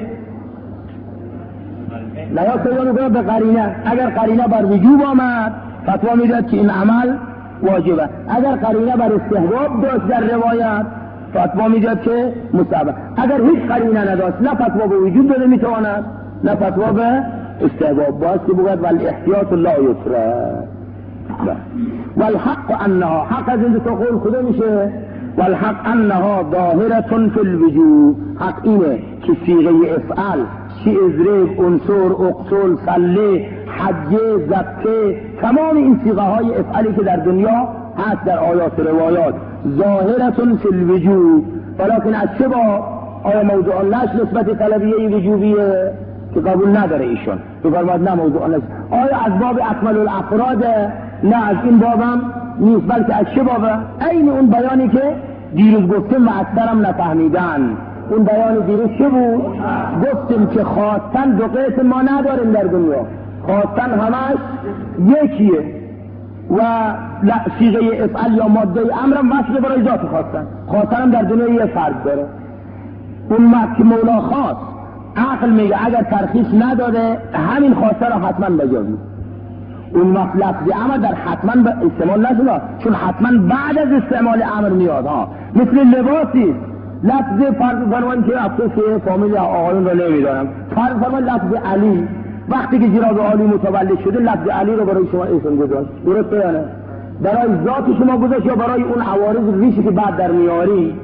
نیاز پیدا میکنه به قرینه. اگر قرینه بر وجوب آمد فتوا میداد که این عمل واجبه، اگر قرینه بر استحباب داشت در روایت فتوا میداد که مستحب. اگر هیچ قرینه نداشت نه فتوا به وجوب داده میتواند نه فتوا به استحباب. باید که بگوید والاحتیاط لا یترک. والحق انها حق از این دو قول کده میشه؟ والحق انها ظاهرة فی الوجوب. حق اینه که صیغه افعل چی ازریب، انصر، اقتل، صلی، حجه، زکه، تمام این صیغه های افعلی که در دنیا هست در آیات روایات ظاهرة فی الوجوب. ولیکن از چه با آیا موضوع اللهش نسبت طلبیه وجوبیه که قبول نداره ایشون بفرماد نه موضوع الله. آیا از باب اکمل الافراد؟ نه از این بابم نیست، بلکه از چه بابه؟ این اون بیانی که دیروز گفتیم و اکثرم نفهمیدن. اون بیان دیروز چه بود؟ گفتیم که خواستن دو قسم ما نداریم در دنیا، خواستن همش یکیه و صیغه افعل یا ماده امرم وصل برای ذات خواستن. خواستن هم در دنیا یه فرد داره. اون وقت که مولا خواست عقل میگه اگر ترخیص نداده همین خواسته را حتما بجازی. اون وقت لفظ امر در حتما به استعمال نشده، چون حتما بعد از استعمال امر میاد ها. مثل لباسی لفظ فرض فرمان که افسوس فامیل آقایون را نمیدارم، فرض فرمان لفظ علی وقتی که جناب عالی متولد شده لفظ علی رو برای شما اسم گذاشت، درسته یا نه؟ برای ذات شما گذاشت یا برای اون عوارض ریشی که بعد در میاری؟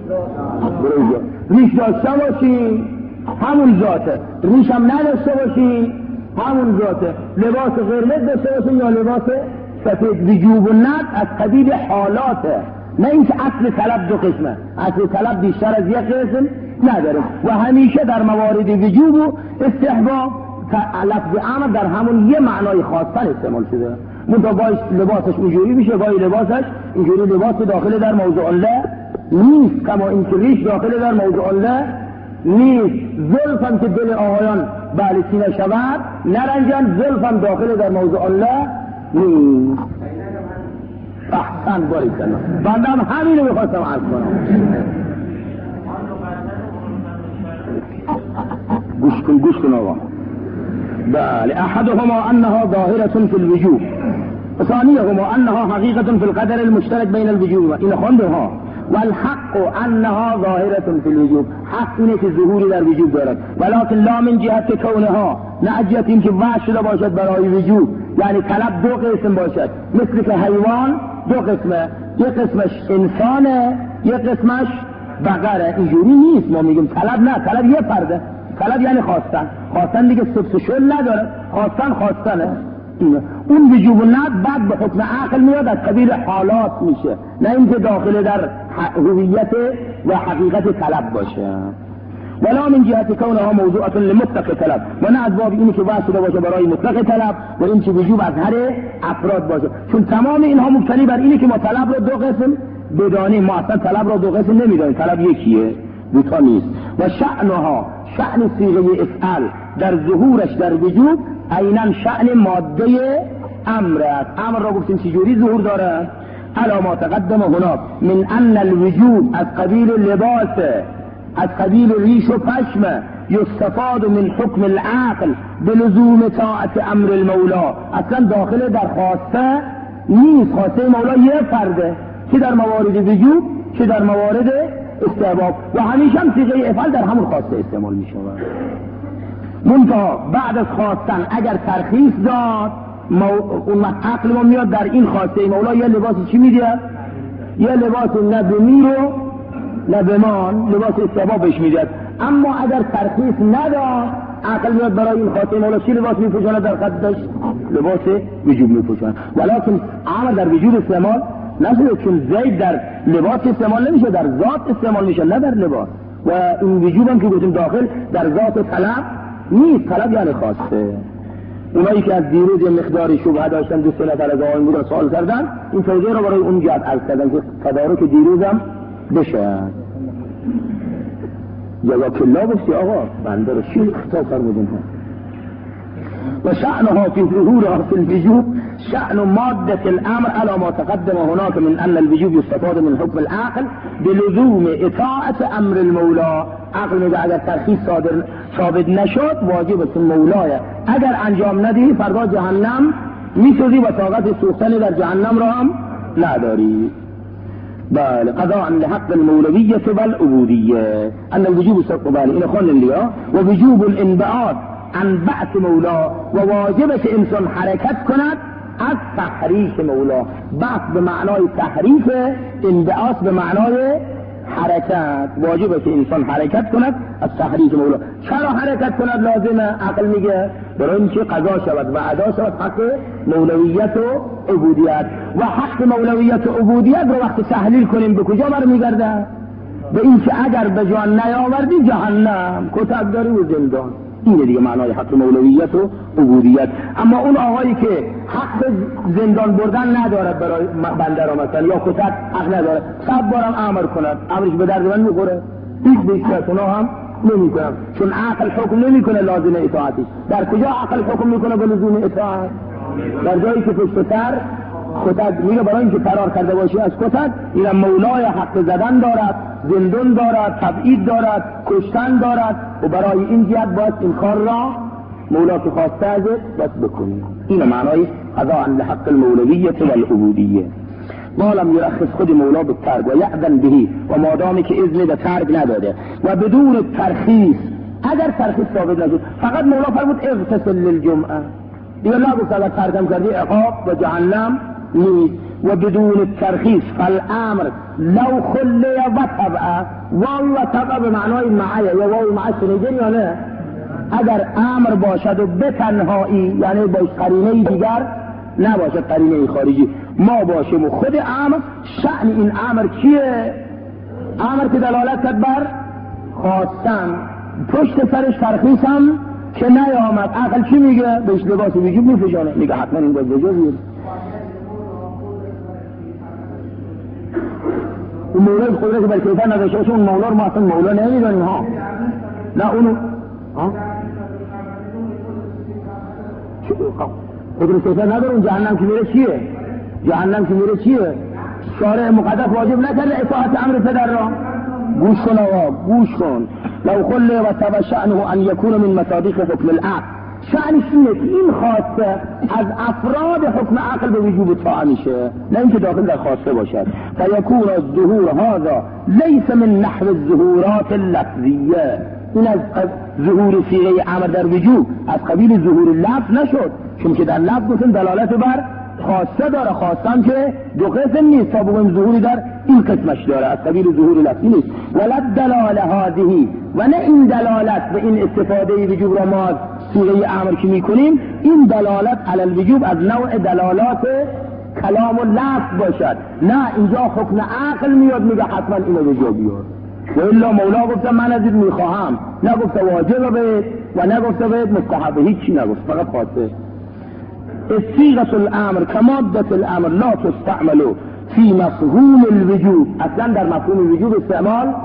ریش داشته باشی همون ذاته، ریش هم نداشته باشی همون ذاته. لباس قرمز داشته باشی یا لباس سفید. وجوب و ندب از قبیل حالاته، نه اینکه اصل طلب دو قسمه. اصل طلب بیشتر از یک قسم نداره و همیشه در موارد وجوب و استحباب لفظ امر در همون یه معنای خاصتر استعمال شده. منتها باید لباسش اینجوری میشه، باید لباسش اینجوری لباس داخل در موضوع الله نیست، کما اینکه ریش داخل در موضوع الله نیست. زلفم که دل آقایان بله سینه شود نرنجن، زلفم داخل در موضوع الله نیست. احسن باری کنم بنده هم همین رو میخواستم عرض کنم. گوش کن گوش کن آقا. بله احدهما انها ظاهرة فی الوجوب ثانیهما انها حقیقة فی القدر المشترک بین الوجوب. این خونده ها. والحق انها ظاهرة فی الوجوب. حق اینه که ظهوری در وجوب دارد، ولکن لا من جهت کونها، نه از جهت این که وحش شده باشد برای وجوب. یعنی طلب دو قسم باشد، مثل که حیوان دو قسمه، یک قسمش انسانه یک قسمش بقره. اینجوری نیست. ما میگیم طلب نه، طلب یه پرده. طلب یعنی خواستن. خواستن دیگه سبسشون نداره، خواستن خواستنه. اون وجوب و ندب بعد به حکم عقل میاد، از قبیل حالات میشه، نه اینکه داخل در هویت و حقیقت طلب باشه. ولا من جهت کونها موضوعة لمطلق طلب، و نه از باب اینی که واسطه باشه برای مطلق طلب و این که وجوب از هر افراد باشه. چون تمام اینها مبتنی بر اینه که ما طلب رو دو قسم بدانیم. ما اصلا طلب رو دو قسم نمیدانیم، طلب یکیه. دوتا نیست. و شأنها، شأن صیغه افعل در ظهورش در وجوب عیناً شأن ماده امر است. امر را گفتیم چجوری ظهور داره؟ علی ما تقدم هنا من ان الوجوب از قبیل لباس، از قبیل ریش و پشم، یستفاد من حکم العقل بلزوم طاعت امر المولا. اصلا داخل در خواسته نیست، خواسته مولا یه فرده، که در موارد وجوب که در موارد استحباب، و همیشه هم صیغه افعال در همون خواسته استعمال می شود. منتها بعد از خواستن اگر ترخیص داد، مو... اون وقت عقل ما میاد در این خواسته مولا یه لباس چی میده؟ یه لباس نه به میر و نه به مان، لباس استحباب بهش میده. اما اگر ترخیص نداد، عقل میاد برای این خواسته مولا چی لباس میپوشاند؟ در خدش لباس وجوب میپوشاند. ولکن عمل در وجوب استعمال نشده، چون زید در لباس استعمال نمیشه، در ذات استعمال میشه، نه در لباس. و این وجوب هم که گفتیم داخل در ذات طلب نیست، طلب یعنی خواسته. اونایی که از دیروز یه مقداری شبهه داشتن، دو سه نفر از آقایون بودن سوال کردن، این توضیح رو برای اون جهت عرض کردن که تدارک دیروزم بشه. جزاک الله گفتی آقا بنده رو چی خطاب فرمودین؟ و شأنها في ظهورها في الوجوب شأن مادة الأمر على ما تقدم هناك من أن الوجوب يستفاد من حكم العقل بلزوم اطاعة أمر المولى. عقل میگه اگر ترخیص صادر ثابت نشد واجب است مولای، اگر انجام ندی فردا جهنم میسوزی و طاقت سوختن در جهنم را هم نداری. بله قضاء لحق المولوية والعبودية أن الوجوب استقبال إلى خل اللي و وجوب الانبعاث عن بعث مولا، و واجبش انسان حرکت کند از تحریک مولا. بعث به معنای تحریک، انبعاث به معنای حرکت. واجبش انسان حرکت کند از تحریک مولا. چرا حرکت کند لازمه؟ عقل میگه برای اینکه قضا شود و ادا شود حق مولویت و عبودیت. و حق مولویت و عبودیت رو وقتی تحلیل کنیم به کجا برمیگرده؟ به اینکه اگر به جان نیاوردی جهنم، کتک داری و زندان. اینه دیگه معنای حق مولویت و عبودیت. اما اون آقایی که حق زندان بردن نداره برای بنده را مثلا، یا کتک حق نداره، صد بارم امر کند، امرش به درد من میخوره؟ هیچ بیشتر اونا هم نمی کنم، چون عقل حکم نمی کنه لازم اطاعتی. در کجا عقل حکم میکنه به لزوم اطاعت؟ در جایی که پشت سر کتک میگه برای اینکه فرار کرده باشی از کتک، اینم مولای حق زدن دارد، زندان دارد، تبعید دارد، کشتن دارد، و برای این جهت باید این کار را مولا که خواسته ازت بس بکنی. این معنای قضاء لحق المولویت والعبودیه. ما لم یرخص خود مولا به ترک و یأذن بهی، و مادامی که اذن به ترک نداده و بدون ترخیص، اگر ترخیص ثابت نشد، فقط مولا فرمود اغتسل للجمعه، دیگه نگفت اگر ترکم کردی عقاب و جهنم نیست. و بدون الترخیص فالامر لو خلی و طبعه، والله طبعه به معنای معه، یا واو معه شنیدین یا نه؟ اگر امر باشد و به تنهایی، یعنی با قرینه دیگر نباشد، قرینه خارجی، ما باشیم و خود امر، شأن این امر چیه؟ امر که دلالت کرد بر خواستن، پشت سرش ترخیص هم که نیامد، عقل چی میگه؟ بهش لباس وجوب میفشانه، میگه حتما این باید وجوب. اون مولا قدرت بر کیفر نداشته باشه، اون مولا رو ما اصلا مولا نمیدانیم ها. نه اونو ها قدرت کیفر نداره. اون جهنم که میره چیه؟ جهنم که میره چیه؟ شارع مقدس واجب نکرده اطاعت امر پدر را؟ گوش کن آقا، گوش کن. لو خلی و تبع شأنه ان یکون من مصادیق حکم العقل، شأنش اینه که این خواسته از افراد حکم عقل به وجوب طاعه میشه، نه اینکه داخل در خواسته باشد. فیکون الظهور هذا لیس من نحو الظهورات اللفظیه، این از ظهور صیغه امر در وجوب از قبیل ظهور لفظ نشد، چون که در لفظ گفتن دلالت بر خواسته داره، خواستم که دو قسم نیست، تا بگویم ظهوری در این قسمش داره، از قبیل ظهور لفظی نیست. ولد دلاله هذه، و نه این دلالت به این استفاده وجوب را ما صیغه امر که میکنیم، این دلالت علی الوجوب از نوع دلالات کلام و لفظ باشد، نه اینجا حکم عقل میاد میگه حتما اینو وجوب بیار. و الا مولا گفته من از این میخواهم، نگفته واجب بهت و نگفته بهت مستحب، هیچی نگفت، فقط خواسته. صيغة الامر كمادة الامر لا تستعمل في مفهوم الوجوب، اصلا در مفهوم الوجوب استعمال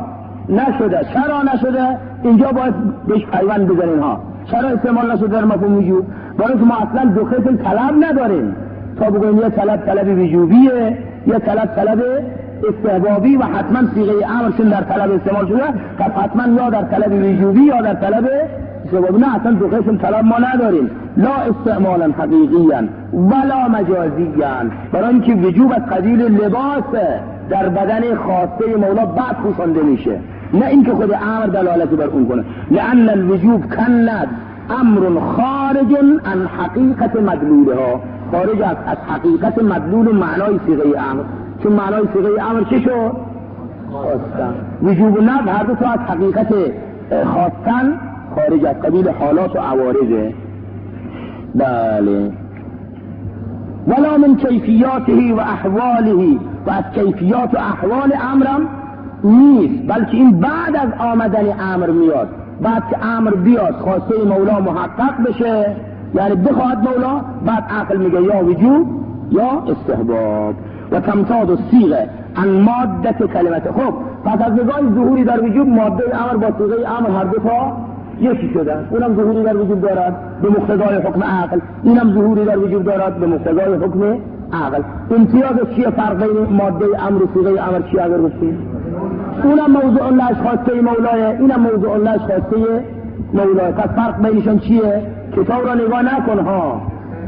نشده. چرا نشده؟ اینجا باید بهش پیوند بزنین ها. چرا استعمال نشده در مفهوم وجوب؟ برای که ما اصلا دو قسم طلب نداریم. تا بگویم یه طلب طلب وجوبیه، یه طلب طلب استحبابی و حتما صیغه امر چون در طلب استعمال شده پس حتما یا در طلب وجوبی یا در طلب استحبابی. نه، اصلا دو قسم طلب ما نداریم. لا استعمالا حقیقیا ولا مجازیا، برای اینکه وجوب از قبیل لباس در بدن خاصه مولا بعد پوشانده میشه، نه اینکه خود امر دلالتی بر اون کنه. لأن الوجوب کند امر خارج عن حقیقت مدلولها، خارج از از حقیقت مدلول و معنای صیغه امر. چون معنای صیغه امر چه شد؟ خواستن. وجوب و ندب هر دو تا از حقیقت خواستن خارج از قبیل حالات و عوارضه. بله. ولا من کیفیاته و احواله، و از کیفیات و احوال امرم نیست، بلکه این بعد از آمدن امر میاد. بعد که امر بیاد خواسته مولا محقق بشه، یعنی بخواد مولا، بعد عقل میگه یا وجوب یا استحباب. و تمتاز الصیغه عن مادت کلمته. خب پس از نگاه ظهوری در وجوب ماده امر با صیغه امر هر دو تا یکی شدن. اونم ظهوری در وجوب دارد به مقتضای حکم عقل، اینم ظهوری در وجوب دارد به مقتضای حکم عقل. امتیاز چیه فرق بین ماده امر و صیغه امر چیه اگر گفتیم؟ اونم موضوع لش خواسته مولاه، اینم موضوع لش خواسته مولاه. پس فرق بینشون چیه؟ کتاب را نگاه نکن ها.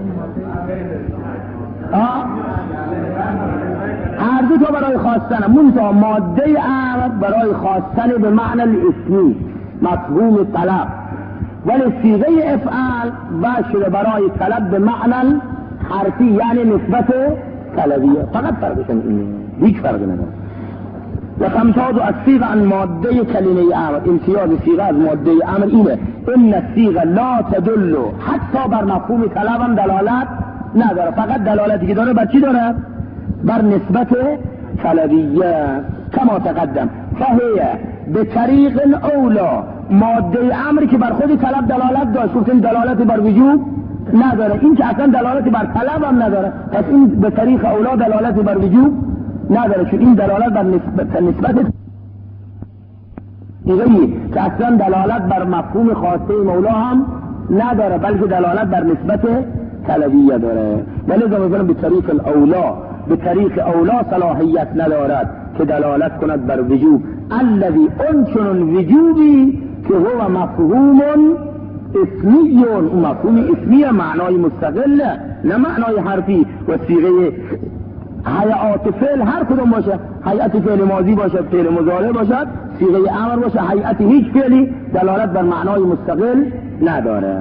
ها؟ هر دو تا برای خواستن، منتها ماده امر برای خواستن به معنی الاسمی، مفهوم طلب، ولی صیغه افعال باید شده برای طلب به معنی حرفی، یعنی نسبت طلبیه. فقط فرقشون اینه، هیچ فرقی نداره. و تمتاز الصیغه عن ماده کلمه امر، امتیاز صیغه از ماده امر اینه ان الصیغه لا تدل، حتی بر مفهوم طلب هم دلالت نداره، فقط دلالتی که داره بر چی داره؟ بر نسبت طلبیه. کما تقدم فهیه به طریق اولا، ماده امری که بر خود طلب دلالت داشت، گفتیم دلالتی بر وجوب نداره، این که اصلا دلالتی بر طلب هم نداره، پس این به طریق اولا دلالتی بر وجوب نداره، چون این دلالت بر نسبت نسبت دیگه‌ای که اصلا دلالت بر مفهوم خاصه مولا هم نداره، بلکه دلالت بر نسبت طلبیه داره. ولی مثلا به طریق الاولا، به طریق اولا صلاحیت ندارد که دلالت کند بر وجوب. الذی انچنون وجوبی که هو مفهوم اسمی، اون مفهوم اسمی معنای مستقله، نه معنای حرفی. و صیغه هیئات فعل هر کدوم باشه، هیئت فعل ماضی باشد، فعل مضارع باشد، صیغه امر باشه، هیئت هیچ فعلی دلالت بر معنای مستقل نداره.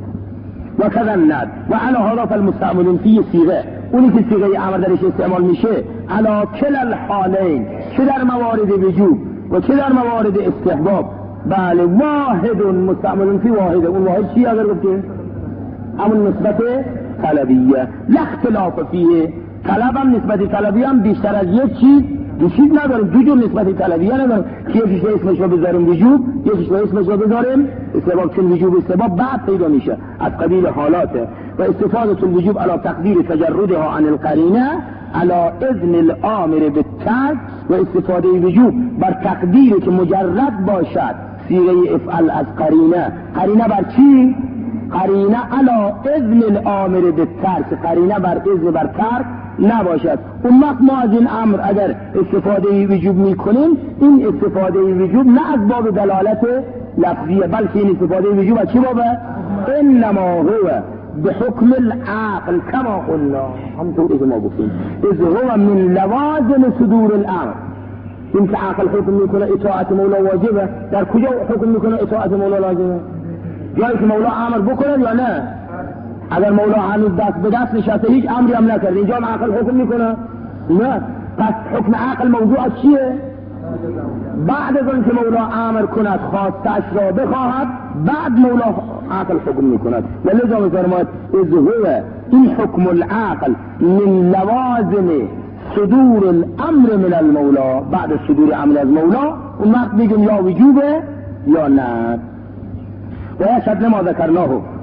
و کذا ند و علی هذا فالمستعمل فی صیغه، اونی که صیغه امر درش استعمال میشه علی کلا الحالین، چه در موارد وجوب و چه در موارد استحباب. بله واحد مستعمل فی واحد، اون واحد چی اگر گفتیم؟ همون نسبت طلبیه. لا اختلاف فیه، طلب هم نسبت طلبی هم بیشتر از یک چیز دو چیز نداریم، دو جور نسبت طلبیه نداریم که یکیش به اسمش رو بذاریم وجوب، یکیش به اسمش رو بذاریم استحباب، چون وجوب استحباب بعد پیدا میشه از قبیل حالاته. و استفاده الوجوب علی تقدیر تجردها عن القرینه علی اذن الامر بالترک، و استفاده وجوب بر تقدیری که مجرد باشد صیغه افعل از قرینه. قرینه بر چی؟ قرینه علی اذن الامر بالترک، قرینه بر اذن بر ترک نباشد. اون وقت ما از این امر اگر استفاده وجوب میکنیم، این استفاده وجوب نه از باب دلالت لفظیه، بلکه این استفاده وجوب از چی بابه؟ انما هو به حکم العقل کما قلنا، همونطوری که ما گفتیم، از هو من لوازم صدور الامر. این که عقل حکم میکنه اطاعت مولا واجبه، در کجا حکم میکنه اطاعت مولا لازمه؟ جایی که مولا امر بکنه یا نه؟ اگر مولا هنوز دست به دست نشسته هیچ امری هم نکرد، اینجا هم عقل حکم میکنه؟ نه. پس حکم عقل موضوع از چیه؟ بعد از اون که مولا امر کند خواستش را بخواهد، بعد مولا عقل حکم میکند. ولذا میفرماید از هو، این حکم العقل من لوازم صدور الامر من المولا، بعد صدور امر از مولا اون وقت میگیم یا وجوبه یا نه. و یشهد لما ذکرناه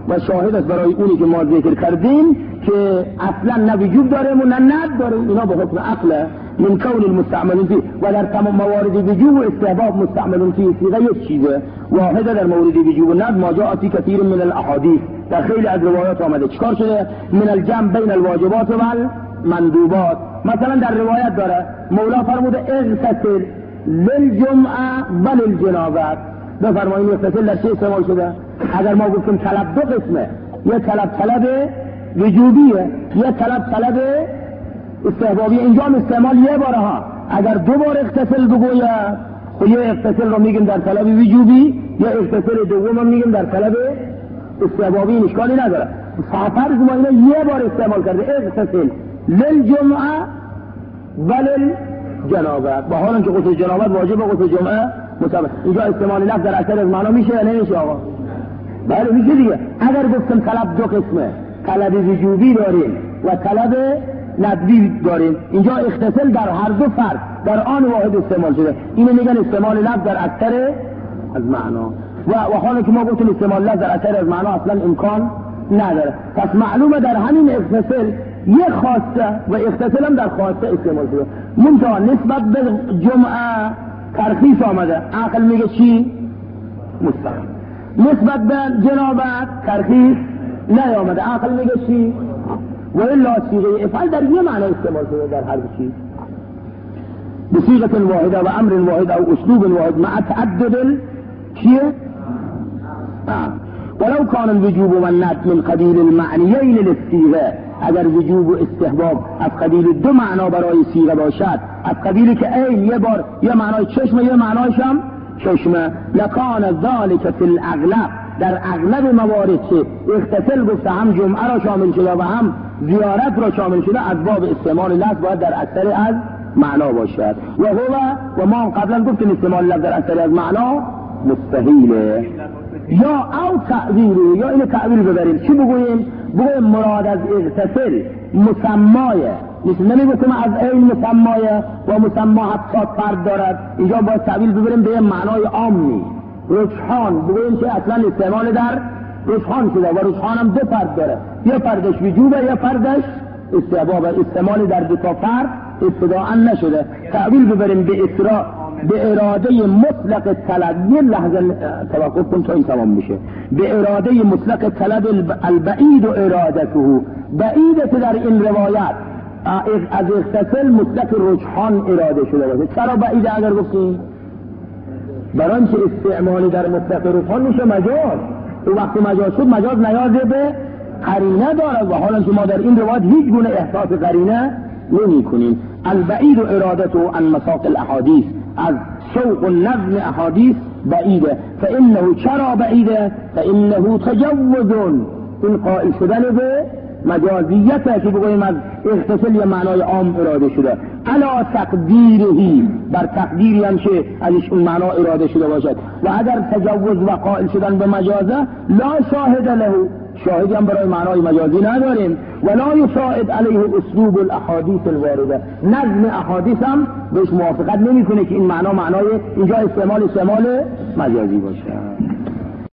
و شاهد است برای اونی که ما ذکر کردیم که اصلا نه وجوب داره و نه ند داره، اینا به حکم عقل من کون المستعمل فيه. و در تمام موارد وجوب و استحباب مستعمل فيه صیغه یک چیزه واحده. در مورد وجوب و ند ما جاء فی کثیر من الاحادیث، در خیلی از روایات آمده. چیکار شده؟ من الجمع بین الواجبات و المندوبات. مثلا در روایت داره مولا فرموده اغتسل للجمعه و للجنابه. بفرمایید اغتسل در چه استعمال شده؟ اگر ما گفتیم طلب دو قسمه، یه طلب طلب وجوبیه، یه طلب طلب استحبابیه. اینجا هم استعمال یه باره ها. اگر دو بار اغتسل بگوید خب یه اغتسل رو میگیم در طلب وجوبی، یا اغتسل دوم رو میگیم در طلب استحبابی، اشکالی نداره. فرض ما اینا یه بار استعمال کرده اغتسل للجمعه و للجنابه، با حال که غسل جنابت واجب و غسل جمعه مستحب. اینجا استعمال لفظ در اثر از معنا میشه یا نمیشه آقا؟ بله میشه دیگه. اگر گفتم طلب دو قسمه، طلب وجوبی داریم و طلب ندبی داریم، اینجا اغتسال در هر دو فرد در آن واحد استعمال شده. اینو میگن استعمال لفظ در اثر از معنا. و و حالا که ما گفتیم استعمال لفظ در اثر از معنا اصلا امکان نداره. پس معلومه در همین اغتسال یه خواسته و اغتسال هم در خواسته استعمال شده. منتها نسبت به جمعه ترخیص آمده، عقل میگه چی؟ مستحب. نسبت به جنابت ترخیص نیامده، عقل میگه چی؟ و الا صیغه افعال در یه معنی استعمال شده در هر چیز، بصيغه واحده و امر واحد او اسلوب واحد مع تعدد چیه؟ ولو كان الوجوب والند من قبیل المعنیین للصيغه، اگر وجوب و استحباب از قبیل دو معنا برای صیغه باشد، از قبیلی که عین یه بار یه معنای چشم یه معنایش هم چشمه، لکان ذلك فی الاغلب، در اغلب موارد که اغتسال گفته هم جمعه را شامل شده و هم زیارت را شامل شده، از باب استعمال لفظ باید در اثر از معنا باشد. و هو و ما قبلا گفتیم استعمال لفظ در اثر از معنا مستحیله. یا او تعبیره، یا اینو تعبیر ببریم چی بگوییم؟ بگوییم مراد از اغتسال مسمایه، مثل نمیگفتیم از این مسمایه و مسما حتی فرد دارد، اینجا باید تعبیر ببریم به معنای عامی. رجحان بگوییم که اصلا استعمال در رجحان شده و رجحان هم دو فرد داره، یه فردش وجوبه یه فردش استحبابه، استعمال در دو تا فرد ابتداء نشده. تعبیر ببریم به اطراع به اراده مطلق طلب، یه لحظه توقف کن تا این تمام میشه. به اراده مطلق طلب البعید و ارادته، بعیدت در این روایت از اغتسال مطلق رجحان اراده شده باشه. چرا بعیده اگر گفتیم؟ برای اینکه استعمالی در مطلق رجحان میشه مجاز، و وقتی مجاز شد مجاز نیاز به قرینه دارد، و حالا که ما در این روایت هیچ گونه احساس قرینه نمی کنیم. البعید و ارادته عن مساق الاحادیث، از شوق و نظم احادیث بعیده. فانه چرا بعیده؟ فانه تجوز، این قائل شدن به مجازیته که بگوییم از اغتسال یه معنای عام اراده شده، علا تقدیرهی، بر تقدیری هم که ازش اون معنا اراده شده باشد. و اگر تجوز و قائل شدن به مجازه، لا شاهد له، شاهدی هم برای معنای مجازی نداریم. ولا یساعد علیه اسلوب الاحادیث الوارده، نظم احادیث هم بهش موافقت نمیکنه که این معنا معنای اینجا استعمال استعمال مجازی باشه.